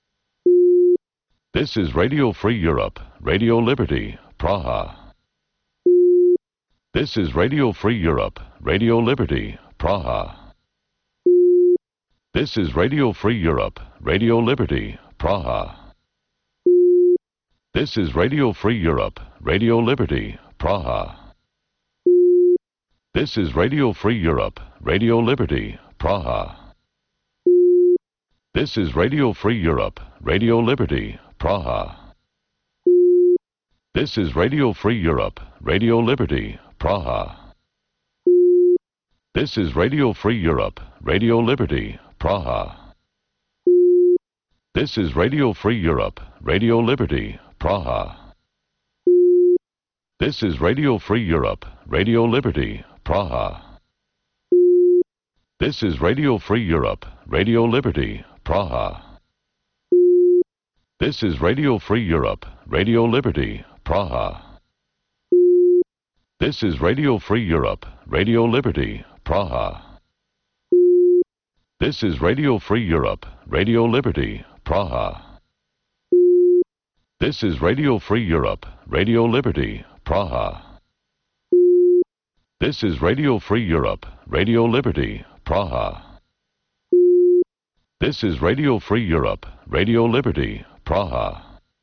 This is Radio Free Europe, Radio Liberty, Praha. This is Radio Free Europe, Radio Liberty, Praha. This is Radio Free Europe, Radio Liberty, Praha. This is Radio Free Europe, Radio Liberty, Praha. This is Radio Free Europe, Radio Liberty, Praha. This is Radio Free Europe, Radio Liberty, Praha. This is Radio Free Europe, Radio Liberty, Praha. This is Radio Free Europe, Radio Liberty, Praha. This is Radio Free Europe, Radio Liberty, Praha. This is Radio Free Europe, Radio Liberty, Praha. This is Radio Free Europe, Radio Liberty, Praha. This is Radio Free Europe, Radio Liberty, Praha. This is Radio Free Europe, Radio Liberty, Praha. This is Radio Free Europe, Radio Liberty, Praha. This is Radio Free Europe, Radio Liberty, Praha. This is Radio Free Europe, Radio Liberty, Praha. This is Radio Free Europe, Radio Liberty, Praha.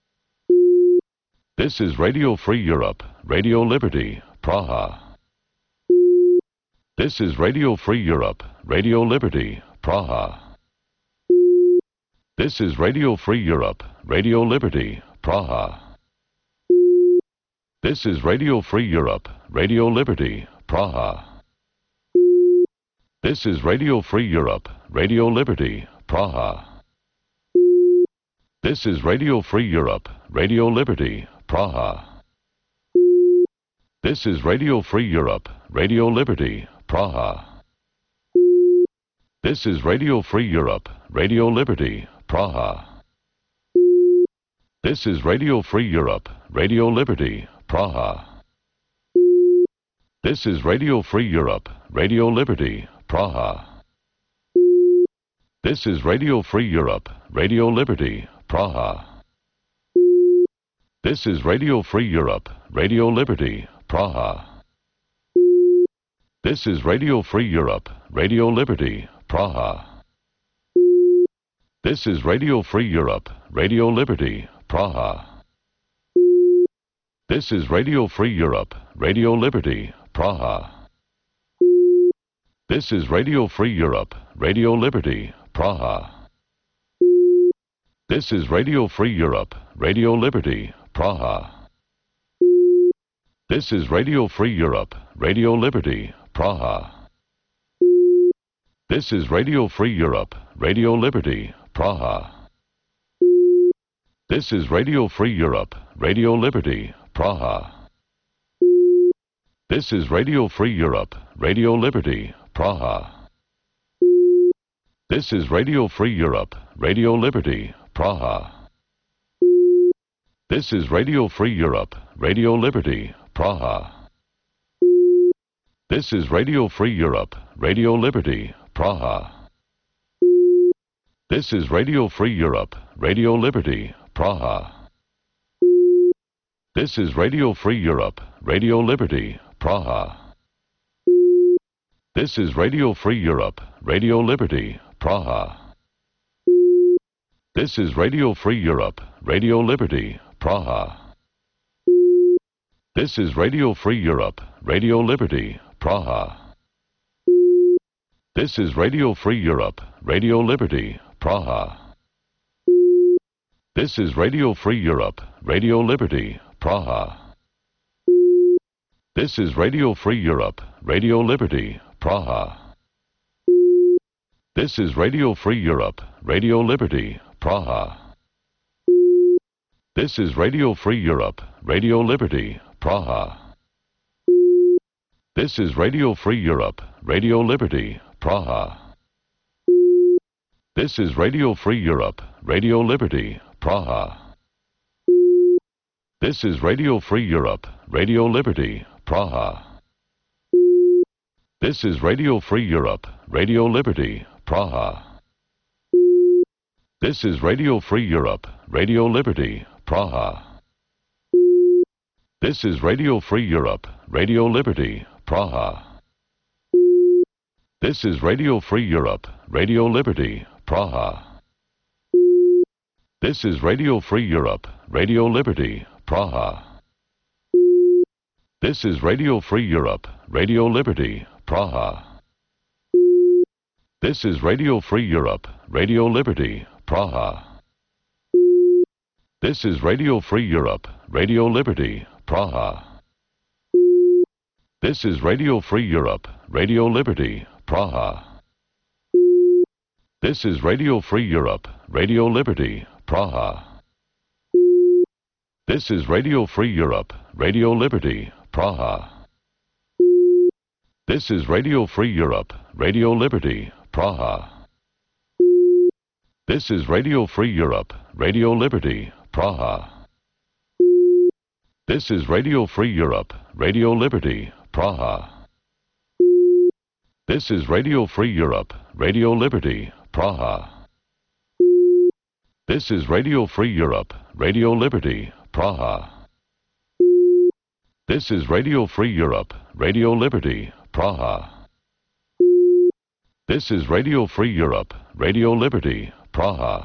This is Radio Free Europe, Radio Liberty, Praha. This is Radio Free Europe, Radio Liberty, Praha. This is Radio Free Europe, Radio Liberty, Praha. This is Radio Free Europe, Radio Liberty, Praha. This is Radio Free Europe, Radio Liberty, Praha. This is Radio Free Europe, Radio Liberty, Praha. This is Radio Free Europe, Radio Liberty, Praha. This is Radio Free Europe, Radio Liberty, Praha. This is Radio Free Europe, Radio Liberty, Praha. This is Radio Free Europe, Radio Liberty, Praha. This is Radio Free Europe, Radio Liberty, Praha. This is Radio Free Europe, Radio Liberty, Praha. This is Radio Free Europe, Radio Liberty, Praha. This is Radio Free Europe, Radio Liberty, Praha. This is Radio Free Europe, Radio Liberty, Praha. This is Radio Free Europe, Radio Liberty, Praha. This is Radio Free Europe, Radio Liberty, Praha. This is Radio Free Europe, Radio Liberty, Praha. This is Radio Free Europe, Radio Liberty, Praha. This is Radio Free Europe, Radio Liberty, Praha. This is Radio Free Europe, Radio Liberty, Praha. This is Radio Free Europe, Radio Liberty, Praha. This is Radio Free Europe, Radio Liberty, Praha. This is Radio Free Europe, Radio Liberty, Praha. This is Radio Free Europe, Radio Liberty, Praha. This is Radio Free Europe, Radio Liberty, Praha. This is Radio Free Europe, Radio Liberty, Praha. This is Radio Free Europe, Radio Liberty, Praha. This is Radio Free Europe, Radio Liberty, Praha. This is Radio Free Europe, Radio Liberty, Praha. This is Radio Free Europe, Radio Liberty, Praha. This is Radio Free Europe, Radio Liberty, Praha. This is Radio Free Europe, Radio Liberty, Praha. This is Radio Free Europe, Radio Liberty, Praha. This is Radio Free Europe, Radio Liberty, Praha. This is Radio Free Europe, Radio Liberty, Praha. This is Radio Free Europe, Radio Liberty, Praha. This is Radio Free Europe, Radio Liberty, Praha. This is Radio Free Europe, Radio Liberty, Praha. This is Radio Free Europe, Radio Liberty, Praha. This is Radio Free Europe, Radio Liberty, Praha. This is Radio Free Europe, Radio Liberty, Praha. This is Radio Free Europe, Radio Liberty, Praha. This is Radio Free Europe, Radio Liberty, Praha. This is Radio Free Europe, Radio Liberty, Praha. This is Radio Free Europe, Radio Liberty, Praha. This is Radio Free Europe, Radio Liberty, Praha. This is Radio Free Europe, Radio Liberty, Praha. This is Radio Free Europe, Radio Liberty, Praha. This is Radio Free Europe, Radio Liberty, Praha. This is Radio Free Europe, Radio Liberty, Praha. This is Radio Free Europe, Radio Liberty, Praha. This is Radio Free Europe, Radio Liberty, Praha. This is Radio Free Europe, Radio Liberty, Praha. This is Radio Free Europe, Radio Liberty, Praha.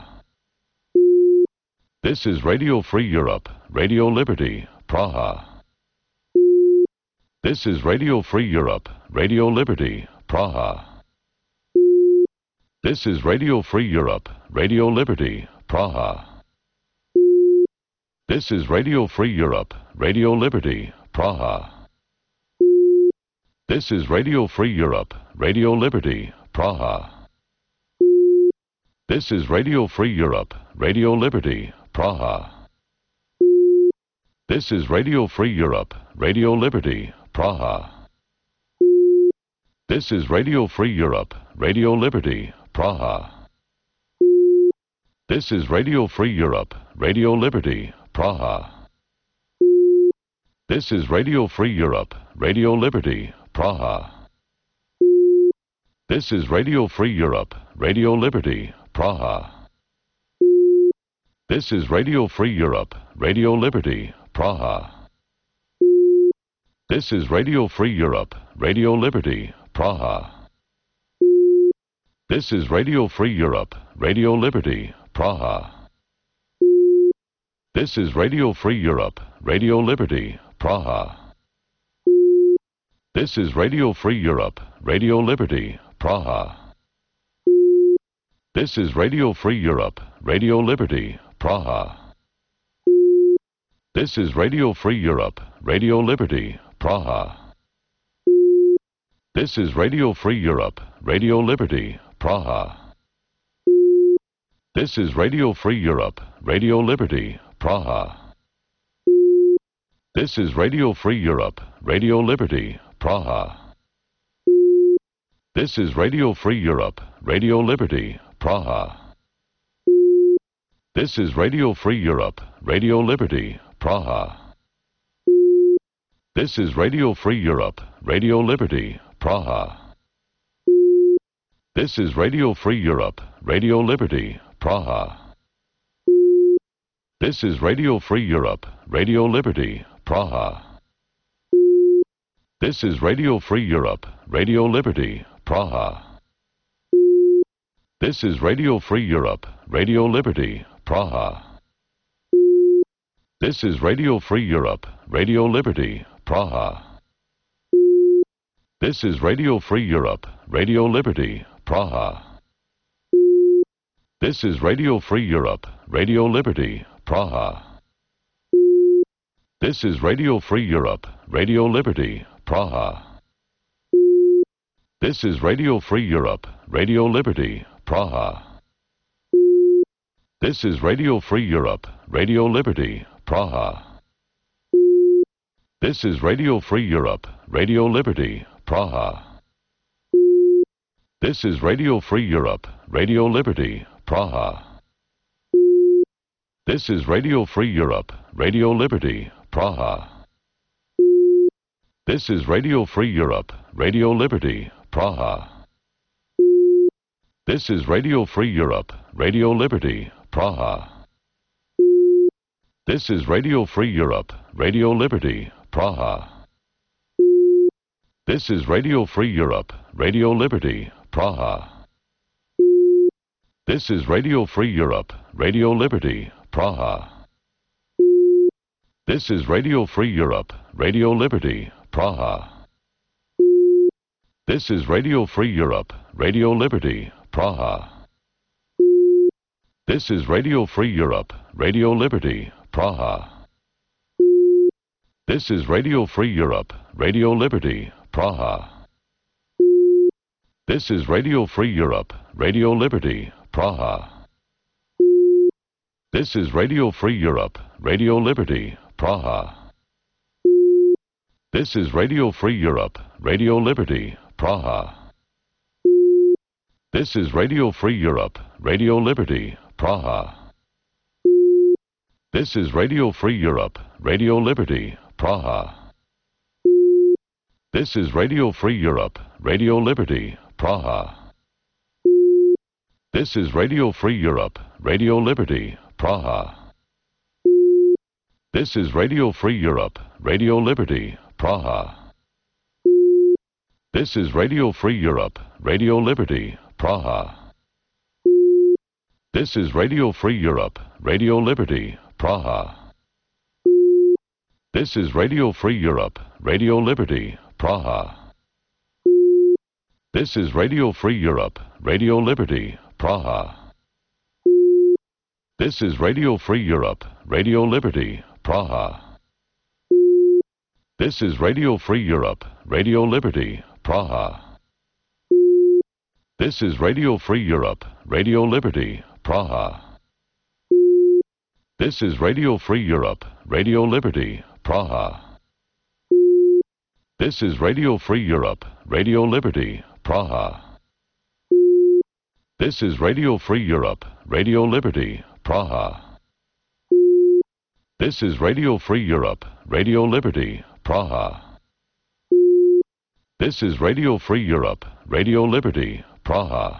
This is Radio Free Europe, Radio Liberty, Praha. This is Radio Free Europe, Radio Liberty, Praha. This is Radio Free Europe, Radio Liberty, Praha. This is Radio Free Europe, Radio Liberty, Praha. This is Radio Free Europe, Radio Liberty, Praha. This is Radio Free Europe, Radio Liberty, Praha. This is Radio Free Europe, Radio Liberty, Praha. This is Radio Free Europe, Radio Liberty, Praha. This is Radio Free Europe, Radio Liberty, Praha. This is Radio Free Europe, Radio Liberty, Praha. This is Radio Free Europe, Radio Liberty, Praha. This is Radio Free Europe, Radio Liberty, Praha. This is Radio Free Europe, Radio Liberty, Praha. This is Radio Free Europe, Radio Liberty, Praha. This is Radio Free Europe, Radio Liberty, Praha. This is Radio Free Europe, Radio Liberty, Praha. This is Radio Free Europe, Radio Liberty, Praha. This is Radio Free Europe, Radio Liberty, Praha. This is Radio Free Europe, Radio Liberty, Praha. This is Radio Free Europe, Radio Liberty, Praha. This is Radio Free Europe, Radio Liberty, Praha. This is Radio Free Europe, Radio Liberty, Praha. This is Radio Free Europe, Radio Liberty, Praha. This is Radio Free Europe, Radio Liberty, Praha. This is Radio Free Europe, Radio Liberty, Praha. This is Radio Free Europe, Radio Liberty, Praha. This is Radio Free Europe, Radio Liberty, Praha. This is Radio Free Europe, Radio Liberty, Praha. This is Radio Free Europe, Radio Liberty, Praha. This is Radio Free Europe, Radio Liberty, Praha. This is Radio Free Europe, Radio Liberty, Praha. This is Radio Free Europe, Radio Liberty, Praha. This is Radio Free Europe, Radio Liberty, Praha. This is Radio Free Europe, Radio Liberty, Praha. This is Radio Free Europe, Radio Liberty, Praha. This is Radio Free Europe, Radio Liberty, Praha. This is Radio Free Europe, Radio Liberty, Praha. This is Radio Free Europe, Radio Liberty, Praha. This is Radio Free Europe, Radio Liberty, Praha. This is Radio Free Europe, Radio Liberty, Praha. This is Radio Free Europe, Radio Liberty, Praha. This is Radio Free Europe, Radio Liberty, Praha. This is Radio Free Europe, Radio Liberty, Praha. This is Radio Free Europe, Radio Liberty, Praha. This is Radio Free Europe, Radio Liberty, Praha. This is Radio Free Europe, Radio Liberty, Praha. This is Radio Free Europe, Radio Liberty, Praha. This is Radio Free Europe, Radio Liberty, Praha. This is Radio Free Europe, Radio Liberty, Praha. This is Radio Free Europe, Radio Liberty, Praha. This is Radio Free Europe, Radio Liberty, Praha. This is Radio Free Europe, Radio Liberty, Praha. This is Radio Free Europe, Radio Liberty, Praha. This is Radio Free Europe, Radio Liberty, Praha. This is Radio Free Europe, Radio Liberty, Praha. This is Radio Free Europe, Radio Liberty, Praha. This is Radio Free Europe, Radio Liberty, Praha. This is Radio Free Europe, Radio Liberty, Praha. This is Radio Free Europe, Radio Liberty, Praha. This is Radio Free Europe, Radio Liberty, Praha. This is Radio Free Europe, Radio Liberty, Praha. This is Radio Free Europe, Radio Liberty, Praha. This is Radio Free Europe, Radio Liberty, Praha. This is Radio Free Europe, Radio Liberty, Praha. This is Radio Free Europe, Radio Liberty, Praha. This is Radio Free Europe, Radio Liberty, Praha.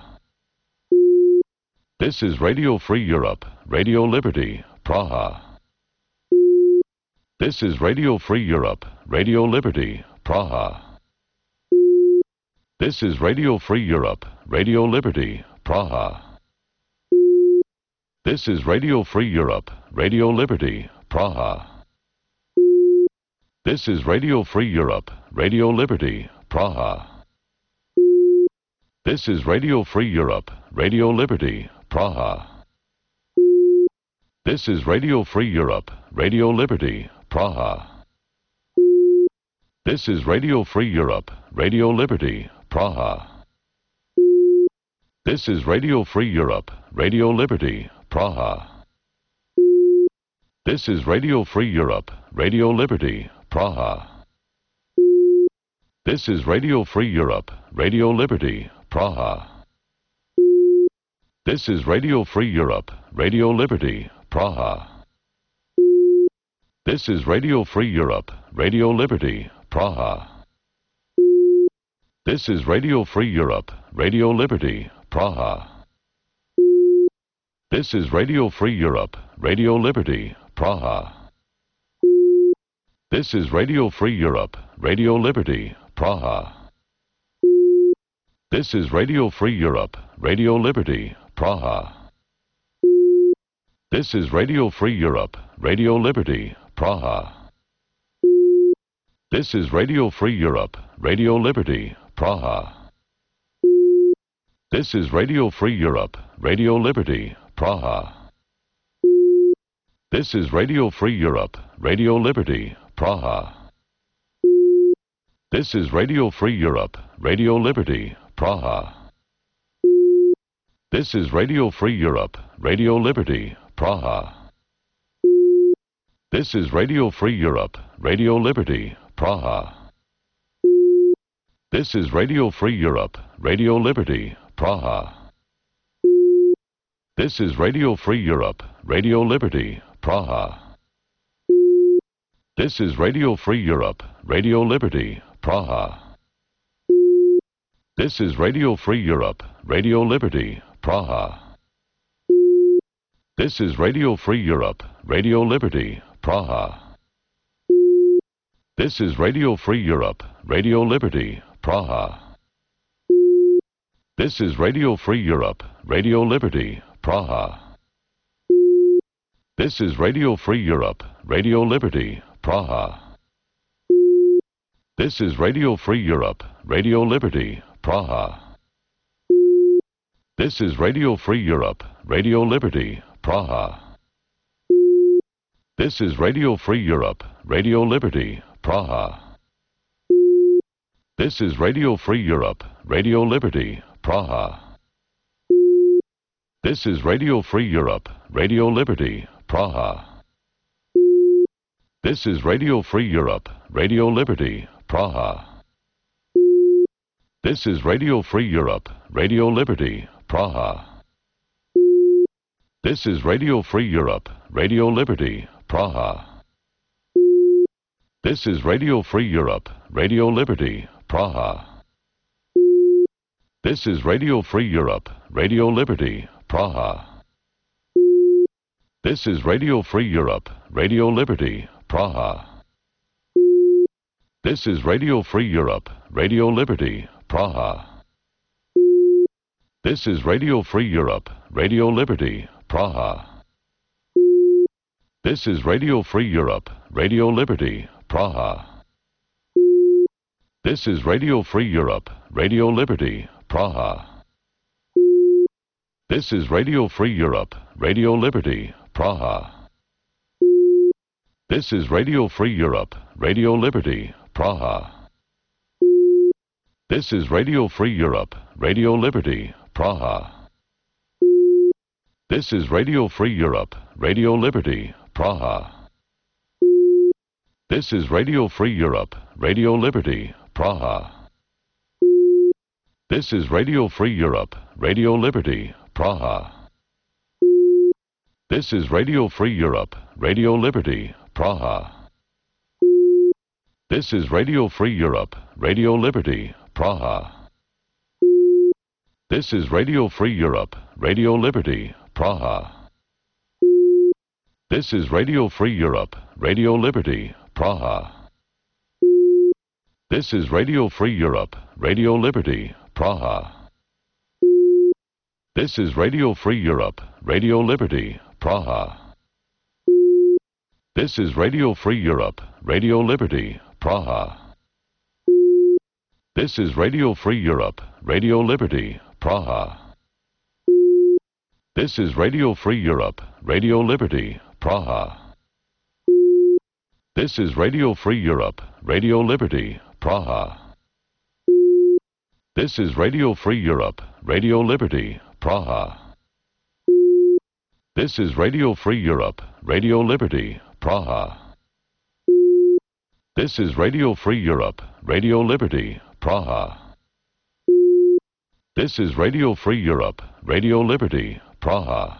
This is Radio Free Europe, Radio Liberty, Praha. This is Radio Free Europe, Radio Liberty, Praha. This is Radio Free Europe, Radio Liberty, Praha. This is Radio Free Europe, Radio Liberty, Praha. This is Radio Free Europe, Radio Liberty, Praha. This is Radio Free Europe, Radio Liberty, Praha. This is Radio Free Europe, Radio Liberty, Praha. This is Radio Free Europe, Radio Liberty, Praha. This is Radio Free Europe, Radio Liberty, Praha. This is Radio Free Europe, Radio Liberty, Praha. This is Radio Free Europe, Radio Liberty, Praha. This is Radio Free Europe, Radio Liberty, Praha. This is Radio Free Europe, Radio Liberty, Praha. This is Radio Free Europe, Radio Liberty, Praha. This is Radio Free Europe, Radio Liberty, Praha. This is Radio Free Europe, Radio Liberty, Praha. This is Radio Free Europe, Radio Liberty, Praha. This is Radio Free Europe, Radio Liberty, Praha. This is Radio Free Europe, Radio Liberty, Praha. This is Radio Free Europe, Radio Liberty, Praha. This is Radio Free Europe, Radio Liberty, Praha. This is Radio Free Europe, Radio Liberty, Praha. This is Radio Free Europe, Radio Liberty, Praha. This is Radio Free Europe, Radio Liberty, Praha. This is Radio Free Europe, Radio Liberty, Praha. This is Radio Free Europe, Radio Liberty, Praha. This is Radio Free Europe, Radio Liberty, Praha. This is Radio Free Europe, Radio Liberty, Praha. This is Radio Free Europe, Radio Liberty, Praha. This is Radio Free Europe, Radio Liberty, Praha. This is Radio Free Europe, Radio Liberty, Praha. This is Radio Free Europe, Radio Liberty, Praha. This is Radio Free Europe, Radio Liberty, Praha. This is Radio Free Europe, Radio Liberty, Praha. This is Radio Free Europe, Radio Liberty, Praha. This is Radio Free Europe, Radio Liberty, Praha. This is Radio Free Europe, Radio Liberty, Praha. This is Radio Free Europe, Radio Liberty, Praha. This is Radio Free Europe, Radio Liberty, Praha. This is Radio Free Europe, Radio Liberty, Praha. This is Radio Free Europe, Radio Liberty, Praha. This is Radio Free Europe, Radio Liberty, Praha. This is Radio Free Europe, Radio Liberty, Praha. This is Radio Free Europe, Radio Liberty, Praha. This is Radio Free Europe, Radio Liberty, Praha. This is Radio Free Europe, Radio Liberty, Praha. This is Radio Free Europe, Radio Liberty, Praha. This is Radio Free Europe, Radio Liberty, Praha. This is Radio Free Europe, Radio Liberty, Praha. This is Radio Free Europe, Radio Liberty, Praha. This is Radio Free Europe, Radio Liberty, Praha. This is Radio Free Europe, Radio Liberty, Praha. This is Radio Free Europe, Radio Liberty, Praha. This is Radio Free Europe, Radio Liberty, Praha. This is Radio Free Europe, Radio Liberty, Praha. This is Radio Free Europe, Radio Liberty, Praha. This is Radio Free Europe, Radio Liberty, Praha. This is Radio Free Europe, Radio Liberty, Praha. This is Radio Free Europe, Radio Liberty, Praha. This is Radio Free Europe, Radio Liberty, Praha. This is Radio Free Europe, Radio Liberty, Praha. This is Radio Free Europe, Radio Liberty, Praha. This is Radio Free Europe, Radio Liberty, Praha. This is Radio Free Europe, Radio Liberty, Praha. This is Radio Free Europe, Radio Liberty, Praha. This is Radio Free Europe, Radio Liberty, Praha. This is Radio Free Europe, Radio Liberty, Praha.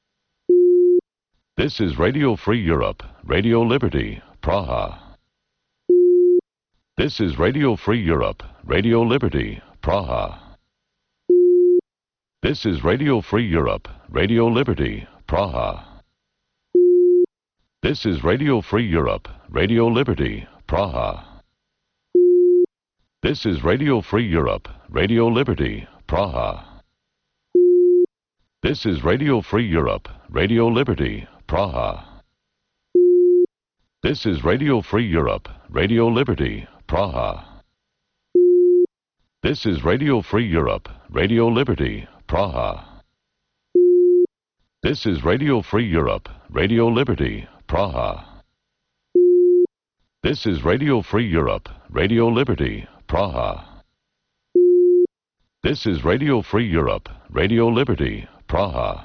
This is Radio Free Europe, Radio Liberty, Praha. This is Radio Free Europe, Radio Liberty, Praha. This is Radio Free Europe, Radio Liberty, Praha. This is Radio Free Europe, Radio Liberty, Praha. This is Radio Free Europe, Radio Liberty, Praha. This is Radio Free Europe, Radio Liberty, Praha. This is Radio Free Europe, Radio Liberty, Praha. This is Radio Free Europe, Radio Liberty, Praha. This is Radio Free Europe, Radio Liberty, Praha. This is Radio Free Europe, Radio Liberty, Praha. This is Radio Free Europe, Radio Liberty, Praha.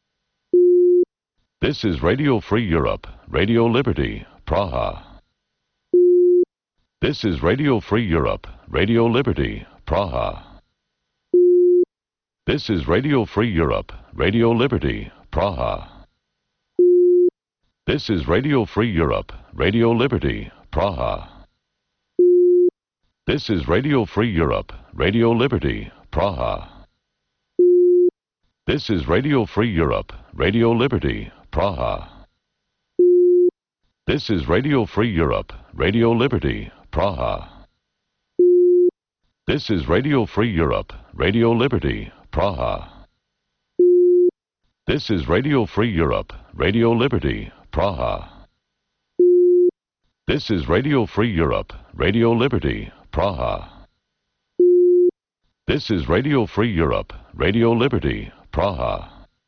This is Radio Free Europe, Radio Liberty, Praha. This is Radio Free Europe, Radio Liberty, Praha. This is Radio Free Europe, Radio Liberty, Praha. This is Radio Free Europe, Radio Liberty, Praha. This is Radio Free Europe, Radio Liberty, Praha. This is Radio Free Europe, Radio Liberty, Praha. This is Radio Free Europe, Radio Liberty, Praha. This is Radio Free Europe, Radio Liberty, Praha. This is Radio Free Europe, Radio Liberty, Praha. This is Radio Free Europe, Radio Liberty, Praha. This is Radio Free Europe, Radio Liberty, Praha.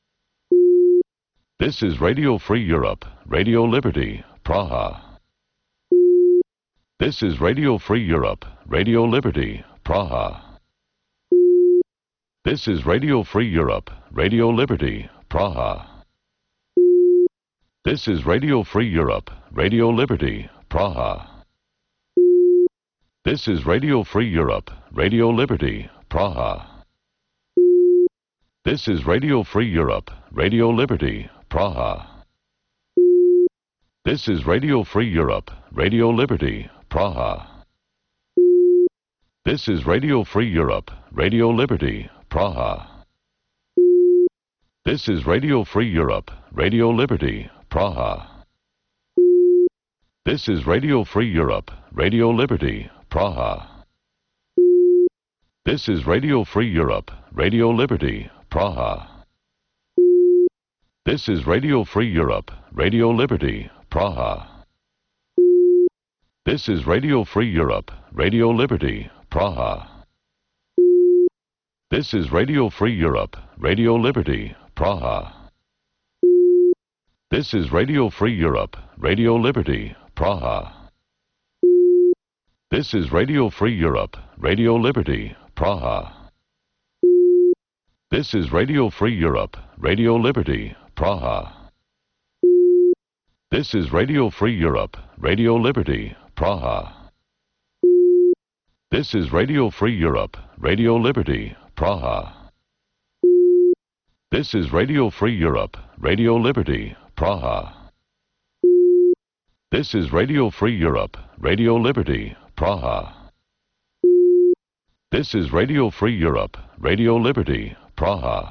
This is Radio Free Europe, Radio Liberty, Praha. This is Radio Free Europe, Radio Liberty, Praha. This is Radio Free Europe, Radio Liberty, Praha. This is Radio Free Europe, Radio Liberty, Praha. This is Radio Free Europe, Radio Liberty, Praha. This is Radio Free Europe, Radio Liberty, Praha. This is Radio Free Europe, Radio Liberty, Praha. This is Radio Free Europe, Radio Liberty, Praha. This is Radio Free Europe, Radio Liberty, Praha. This is Radio Free Europe, Radio Liberty, Praha. This is Radio Free Europe, Radio Liberty, Praha. This is Radio Free Europe, Radio Liberty, Praha. This is Radio Free Europe, Radio Liberty, Praha. This is Radio Free Europe, Radio Liberty, Praha. This is Radio Free Europe, Radio Liberty, Praha. This is Radio Free Europe, Radio Liberty, Praha. This is Radio Free Europe, Radio Liberty, Praha. This is Radio Free Europe, Radio Liberty, Praha. This is Radio Free Europe, Radio Liberty, Praha. This is Radio Free Europe, Radio Liberty, Praha. This is Radio Free Europe, Radio Liberty, Praha. This is Radio Free Europe, Radio Liberty, Praha.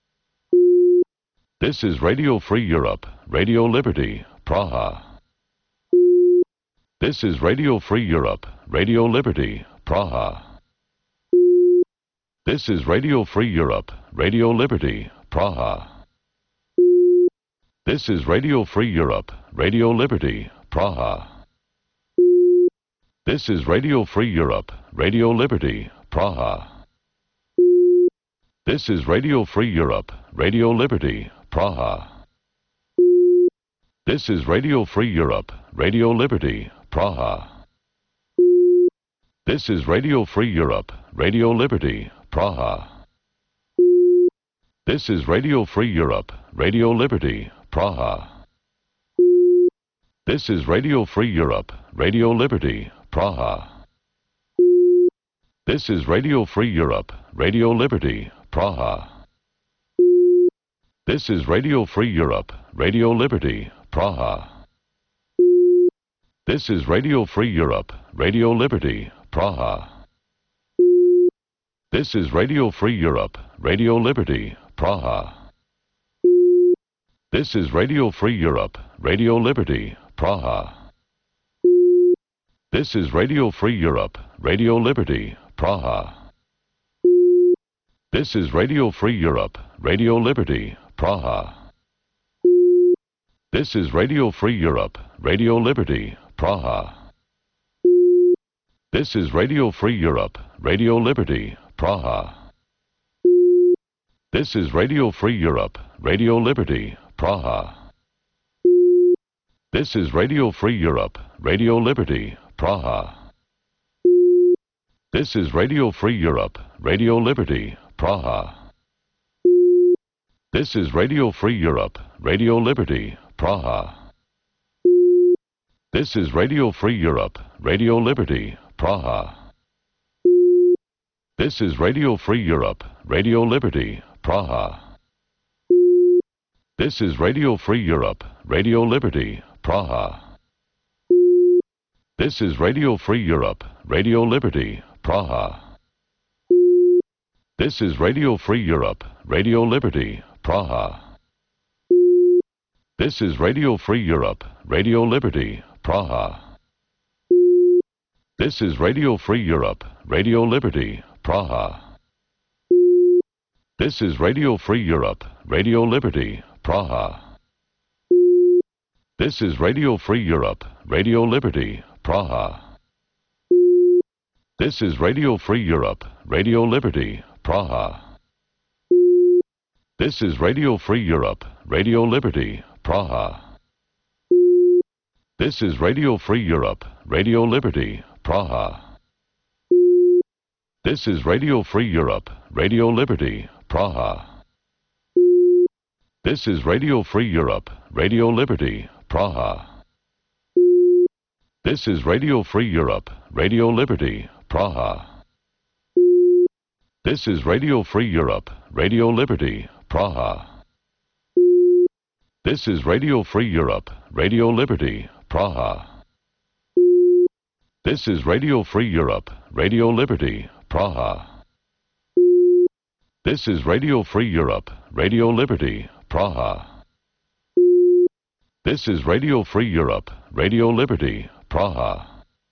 This is Radio Free Europe, Radio Liberty, Praha. This is Radio Free Europe, Radio Liberty, Praha. This is Radio Free Europe, Radio Liberty, Praha. This is Radio Free Europe, Radio Liberty, Praha. This is Radio Free Europe, Radio Liberty, Praha. This is Radio Free Europe, Radio Liberty, Praha. This is Radio Free Europe, Radio Liberty, Praha. This is Radio Free Europe, Radio Liberty, Praha. This is Radio Free Europe, Radio Liberty, Praha. This is Radio Free Europe, Radio Liberty, Praha. This is Radio Free Europe, Radio Liberty, Praha. This is Radio Free Europe, Radio Liberty, Praha. This is Radio Free Europe, Radio Liberty, Praha. This is Radio Free Europe, Radio Liberty, Praha. This is Radio Free Europe, Radio Liberty, Praha. This is Radio Free Europe, Radio Liberty, Praha. This is Radio Free Europe, Radio Liberty, Praha. This is Radio Free Europe, Radio Liberty, Praha. This is Radio Free Europe, Radio Liberty, Praha. This is Radio Free Europe, Radio Liberty, Praha. This is Radio Free Europe, Radio Liberty, Praha. This is Radio Free Europe, Radio Liberty, Praha. This is Radio Free Europe, Radio Liberty, Praha. This is Radio Free Europe, Radio Liberty, Praha. This is Radio Free Europe, Radio Liberty, Praha. This is Radio Free Europe, Radio Liberty, Praha. This is Radio Free Europe, Radio Liberty, Praha. This is Radio Free Europe, Radio Liberty, Praha. This is Radio Free Europe, Radio Liberty, Praha. This is Radio Free Europe, Radio Liberty, Praha. This is Radio Free Europe, Radio Liberty, Praha. This is Radio Free Europe, Radio Liberty, Praha. This is Radio Free Europe, Radio Liberty, Praha. This is Radio Free Europe, Radio Liberty, Praha. This is Radio Free Europe, Radio Liberty, Praha. This is Radio Free Europe, Radio Liberty, Praha. This is Radio Free Europe, Radio Liberty, Praha. This is Radio Free Europe, Radio Liberty, Praha. This is Radio Free Europe, Radio Liberty, Praha. This is Radio Free Europe, Radio Liberty, Praha. This is Radio Free Europe, Radio Liberty, Praha. This is Radio Free Europe, Radio Liberty, Praha. This is Radio Free Europe, Radio Liberty, Praha.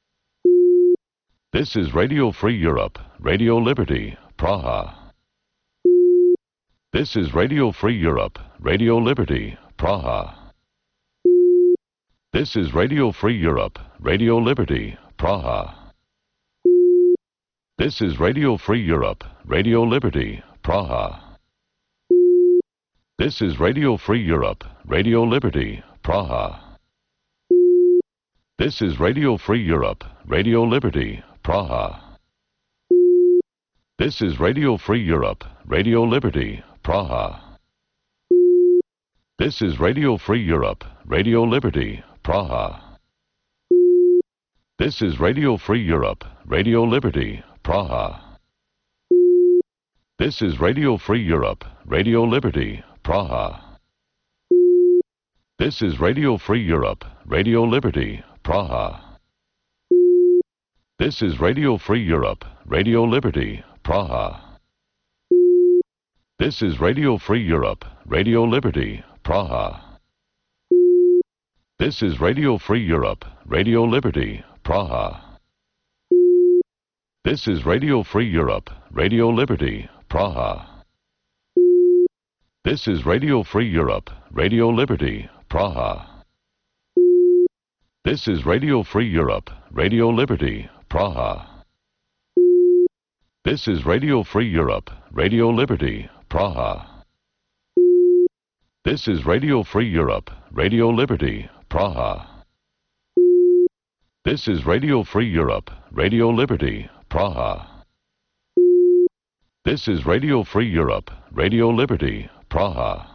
This is Radio Free Europe, Radio Liberty, Praha. This is Radio Free Europe, Radio Liberty, Praha. This is Radio Free Europe, Radio Liberty, Praha. This is Radio Free Europe, Radio Liberty, Praha. This is Radio Free Europe, Radio Liberty, Praha. This is Radio Free Europe, Radio Liberty, Praha. This is Radio Free Europe, Radio Liberty, Praha. This is Radio Free Europe, Radio Liberty, Praha. This is Radio Free Europe, Radio Liberty, Praha. This is Radio Free Europe, Radio Liberty, Praha. This is Radio Free Europe, Radio Liberty, Praha. This is Radio Free Europe, Radio Liberty, Praha. This is Radio Free Europe, Radio Liberty, Praha. This is Radio Free Europe, Radio Liberty, Praha. This is Radio Free Europe, Radio Liberty, Praha. This is Radio Free Europe, Radio Liberty, Praha. This is Radio Free Europe, Radio Liberty, Praha. This is Radio Free Europe, Radio Liberty, Praha. This is Radio Free Europe, Radio Liberty, Praha. This is Radio Free Europe, Radio Liberty, Praha. This is Radio Free Europe, Radio Liberty, Praha.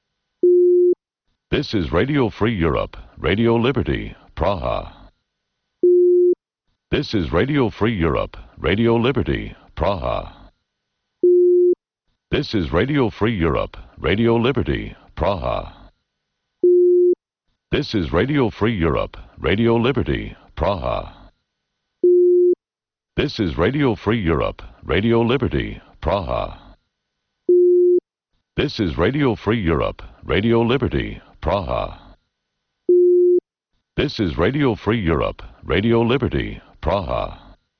This is Radio Free Europe, Radio Liberty, Praha. This is Radio Free Europe, Radio Liberty, Praha. This is Radio Free Europe, Radio Liberty, Praha. This is Radio Free Europe, Radio Liberty, Praha. This is Radio Free Europe, Radio Liberty, Praha. This is Radio Free Europe, Radio Liberty, Praha. This is Radio Free Europe, Radio Liberty, Praha.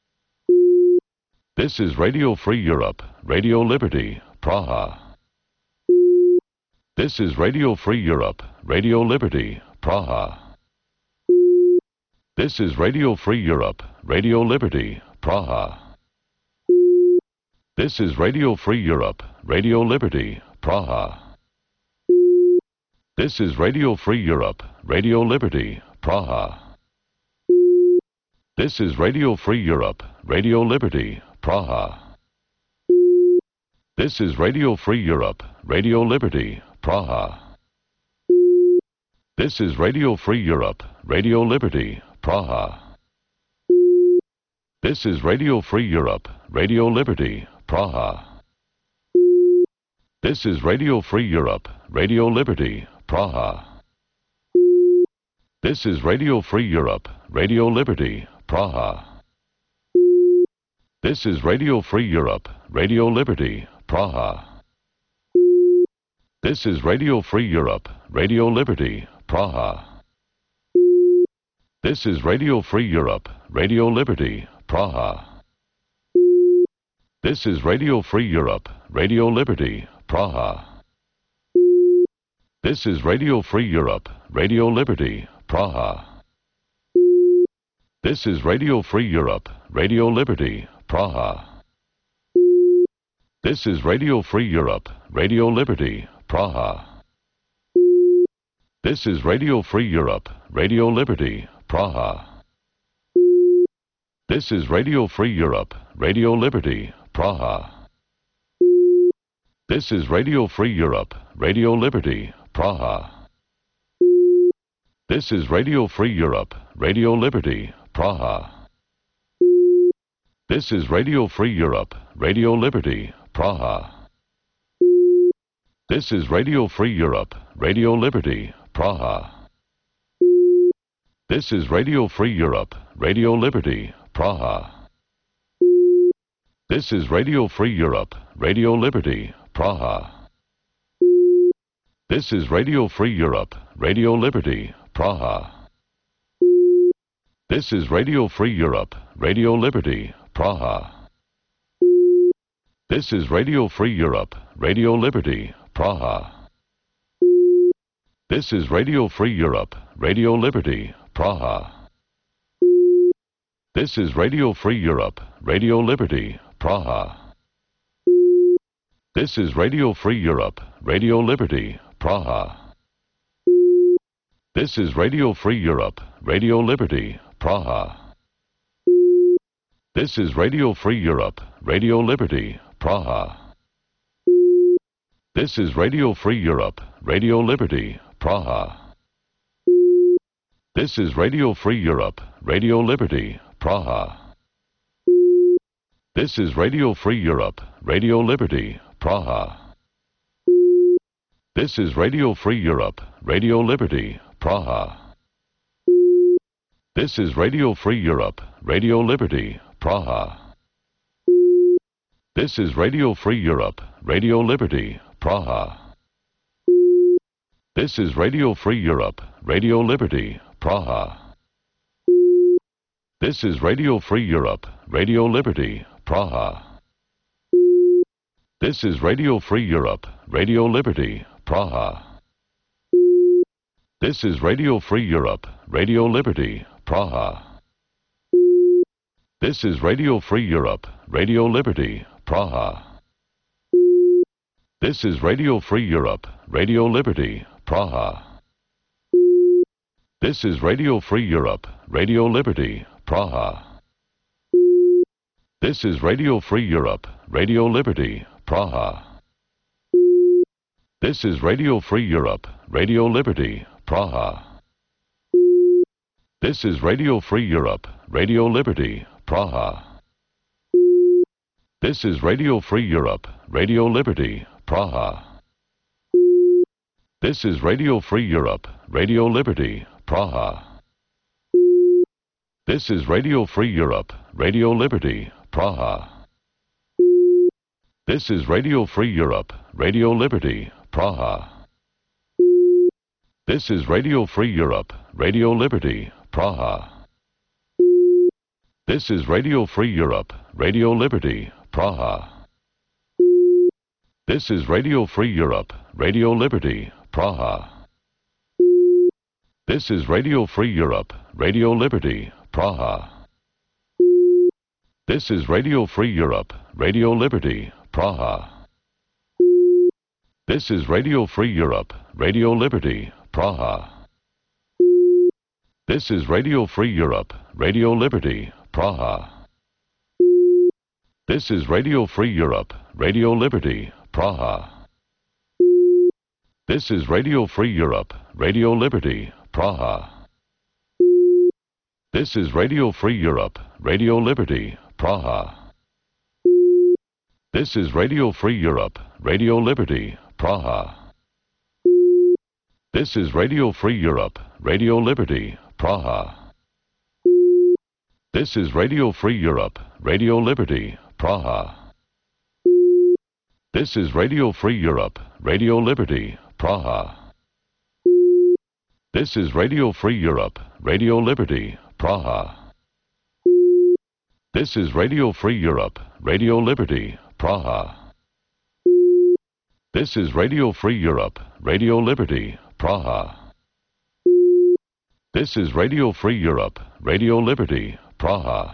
This is Radio Free Europe, Radio Liberty, Praha. This is Radio Free Europe, Radio Liberty, Praha. This is Radio Free Europe, Radio Liberty, Praha. This is Radio Free Europe, Radio Liberty, Praha. This is Radio Free Europe, Radio Liberty, Praha. This is Radio Free Europe, Radio Liberty, Praha. This is Radio Free Europe, Radio Liberty, Praha. This is Radio Free Europe, Radio Liberty, Praha. This is Radio Free Europe, Radio Liberty, Praha. This is Radio Free Europe, Radio Liberty, Praha. This is Radio Free Europe, Radio Liberty, Praha. This is Radio Free Europe, Radio Liberty, Praha. This is Radio Free Europe, Radio Liberty, Praha. This is Radio Free Europe, Radio Liberty, Praha. This is Radio Free Europe, Radio Liberty, Praha. This is Radio Free Europe, Radio Liberty, Praha. This is Radio Free Europe, Radio Liberty, Praha. This is Radio Free Europe, Radio Liberty, Praha. This is Radio Free Europe, Radio Liberty, Praha. This is Radio Free Europe, Radio Liberty, Praha. This is Radio Free Europe, Radio Liberty, Praha. This is Radio Free Europe, Radio Liberty, Praha. This is Radio Free Europe, Radio Liberty, Praha. This is Radio Free Europe, Radio Liberty, Praha. This is Radio Free Europe, Radio Liberty, Praha. This is Radio Free Europe, Radio Liberty, Praha. This is Radio Free Europe, Radio Liberty, Praha. This is Radio Free Europe, Radio Liberty, Praha. This is Radio Free Europe, Radio Liberty, Praha. This is Radio Free Europe, Radio Liberty, Praha. This is Radio Free Europe, Radio Liberty, Praha. This is Radio Free Europe, Radio Liberty, Praha. This is Radio Free Europe, Radio Liberty, Praha. This is Radio Free Europe, Radio Liberty, Praha. This is Radio Free Europe, Radio Liberty, Praha. This is Radio Free Europe, Radio Liberty, Praha. This is Radio Free Europe, Radio Liberty, Praha. This is Radio Free Europe, Radio Liberty, Praha. This is Radio Free Europe, Radio Liberty, Praha. This is Radio Free Europe, Radio Liberty, Praha. This is Radio Free Europe, Radio Liberty, Praha. This is Radio Free Europe, Radio Liberty, Praha. This is Radio Free Europe, Radio Liberty, Praha. This is Radio Free Europe, Radio Liberty, Praha. This is Radio Free Europe, Radio Liberty, Praha. This is Radio Free Europe, Radio Liberty, Praha. This is Radio Free Europe, Radio Liberty, Praha. This is Radio Free Europe, Radio Liberty, Praha. This is Radio Free Europe, Radio Liberty, Praha. This is Radio Free Europe, Radio Liberty, Praha. This is Radio Free Europe, Radio Liberty, Praha. This is Radio Free Europe, Radio Liberty, Praha. This is Radio Free Europe, Radio Liberty, Praha. This is Radio Free Europe, Radio Liberty, Praha. This is Radio Free Europe, Radio Liberty, Praha. This is Radio Free Europe, Radio Liberty, Praha. This is Radio Free Europe, Radio Liberty, Praha. This is Radio Free Europe, Radio Liberty, Praha. This is Radio Free Europe, Radio Liberty, Praha. This is Radio Free Europe, Radio Liberty, Praha. This is Radio Free Europe, Radio Liberty, Praha. This is Radio Free Europe, Radio Liberty, Praha. This is Radio Free Europe, Radio Liberty, Praha. This is Radio Free Europe, Radio Liberty, Praha. This is Radio Free Europe, Radio Liberty, Praha. This is Radio Free Europe, Radio Liberty, Praha. This is Radio Free Europe, Radio Liberty, Praha. This is Radio Free Europe, Radio Liberty, Praha. This is Radio Free Europe, Radio Liberty, Praha. This is Radio Free Europe, Radio Liberty, Praha. This is Radio Free Europe, Radio Liberty, Praha. This is Radio Free Europe, Radio Liberty, Praha.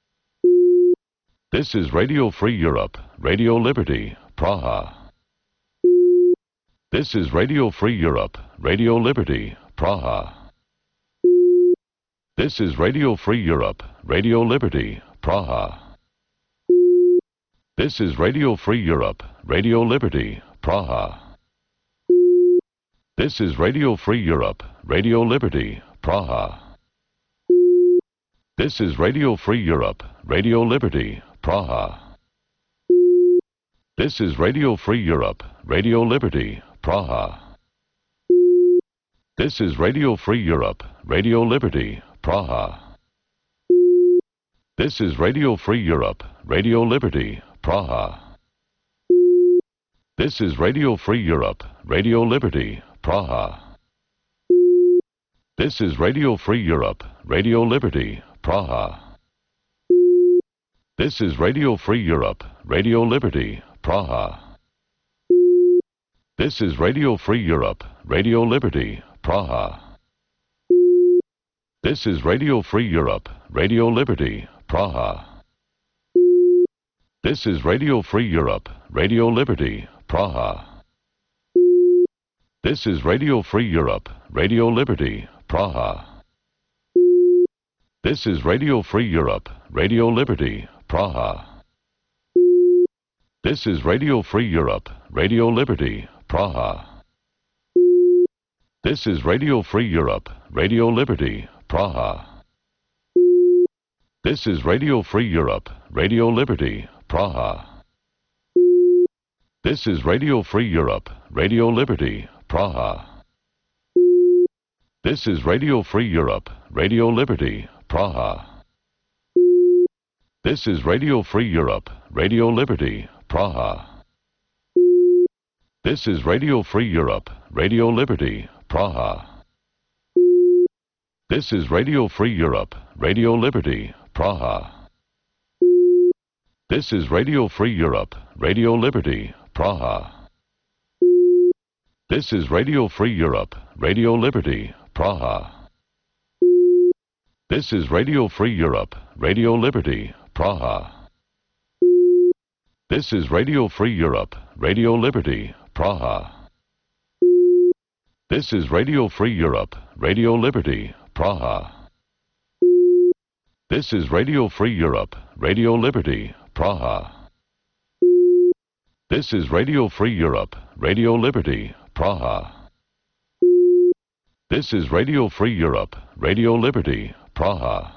This is Radio Free Europe, Radio Liberty, Praha. This is Radio Free Europe, Radio Liberty, Praha. This is Radio Free Europe, Radio Liberty, Praha. This is Radio Free Europe, Radio Liberty, Praha. This is Radio Free Europe, Radio Liberty, Praha. This is Radio Free Europe, Radio Liberty, Praha. This is Radio Free Europe, Radio Liberty, Praha. This is Radio Free Europe, Radio Liberty, Praha. This is Radio Free Europe, Radio Liberty, Praha. This is Radio Free Europe, Radio Liberty, Praha. This is Radio Free Europe, Radio Liberty, Praha. This is Radio Free Europe, Radio Liberty, Praha. This is Radio Free Europe, Radio Liberty, Praha. This is Radio Free Europe, Radio Liberty, Praha. This is Radio Free Europe, Radio Liberty, Praha. This is Radio Free Europe, Radio Liberty, Praha. This is Radio Free Europe, Radio Liberty, Praha. This is Radio Free Europe, Radio Liberty, Praha. This is Radio Free Europe, Radio Liberty, Praha. This is Radio Free Europe, Radio Liberty, Praha. This is Radio Free Europe, Radio Liberty, Praha. This is Radio Free Europe, Radio Liberty, Praha. This is Radio Free Europe, Radio Liberty, Praha. This is Radio Free Europe, Radio Liberty, Praha. This is Radio Free Europe, Radio Liberty, Praha. This is Radio Free Europe, Radio Liberty, Praha. This is Radio Free Europe, Radio Liberty, Praha. This is Radio Free Europe, Radio Liberty, Praha. This is Radio Free Europe, Radio Liberty, Praha. This is Radio Free Europe, Radio Liberty, Praha. This is Radio Free Europe, Radio Liberty, Praha. This is Radio Free Europe, Radio Liberty, Praha. This is Radio Free Europe, Radio Liberty, Praha.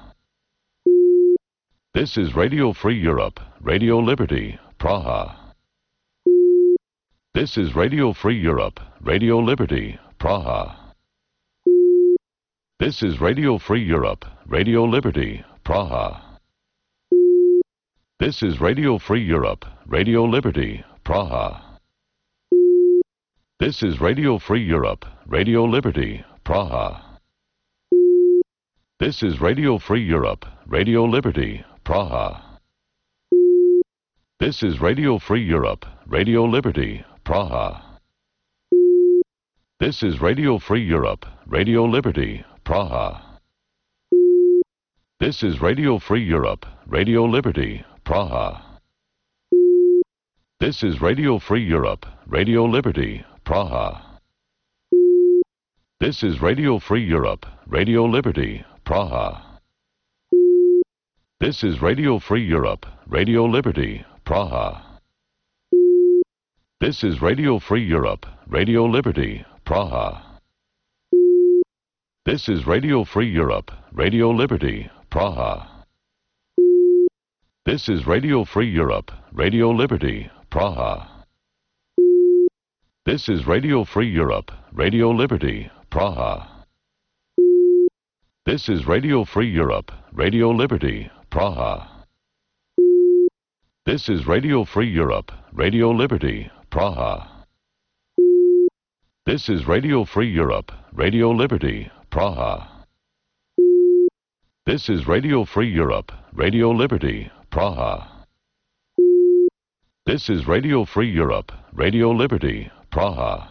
This is Radio Free Europe, Radio Liberty, Praha. This is Radio Free Europe, Radio Liberty, Praha. This is Radio Free Europe, Radio Liberty, Praha. This is Radio Free Europe, Radio Liberty, Praha. This is Radio Free Europe, Radio Liberty, Praha. This is Radio Free Europe, Radio Liberty, Praha. This is Radio Free Europe, Radio Liberty, Praha. This is Radio Free Europe, Radio Liberty, Praha. This is Radio Free Europe, Radio Liberty, Praha. This is Radio Free Europe, Radio Liberty, Praha. This is Radio Free Europe, Radio Liberty, Praha. This is Radio Free Europe, Radio Liberty, Praha. This is Radio Free Europe, Radio Liberty, Praha. This is Radio Free Europe, Radio Liberty, Praha. This is Radio Free Europe, Radio Liberty, Praha. This is Radio Free Europe, Radio Liberty, Praha. This is Radio Free Europe, Radio Liberty, Praha. This is Radio Free Europe, Radio Liberty, Praha. This is Radio Free Europe, Radio Liberty, Praha. This is Radio Free Europe, Radio Liberty, Praha. This is Radio Free Europe, Radio Liberty, Praha.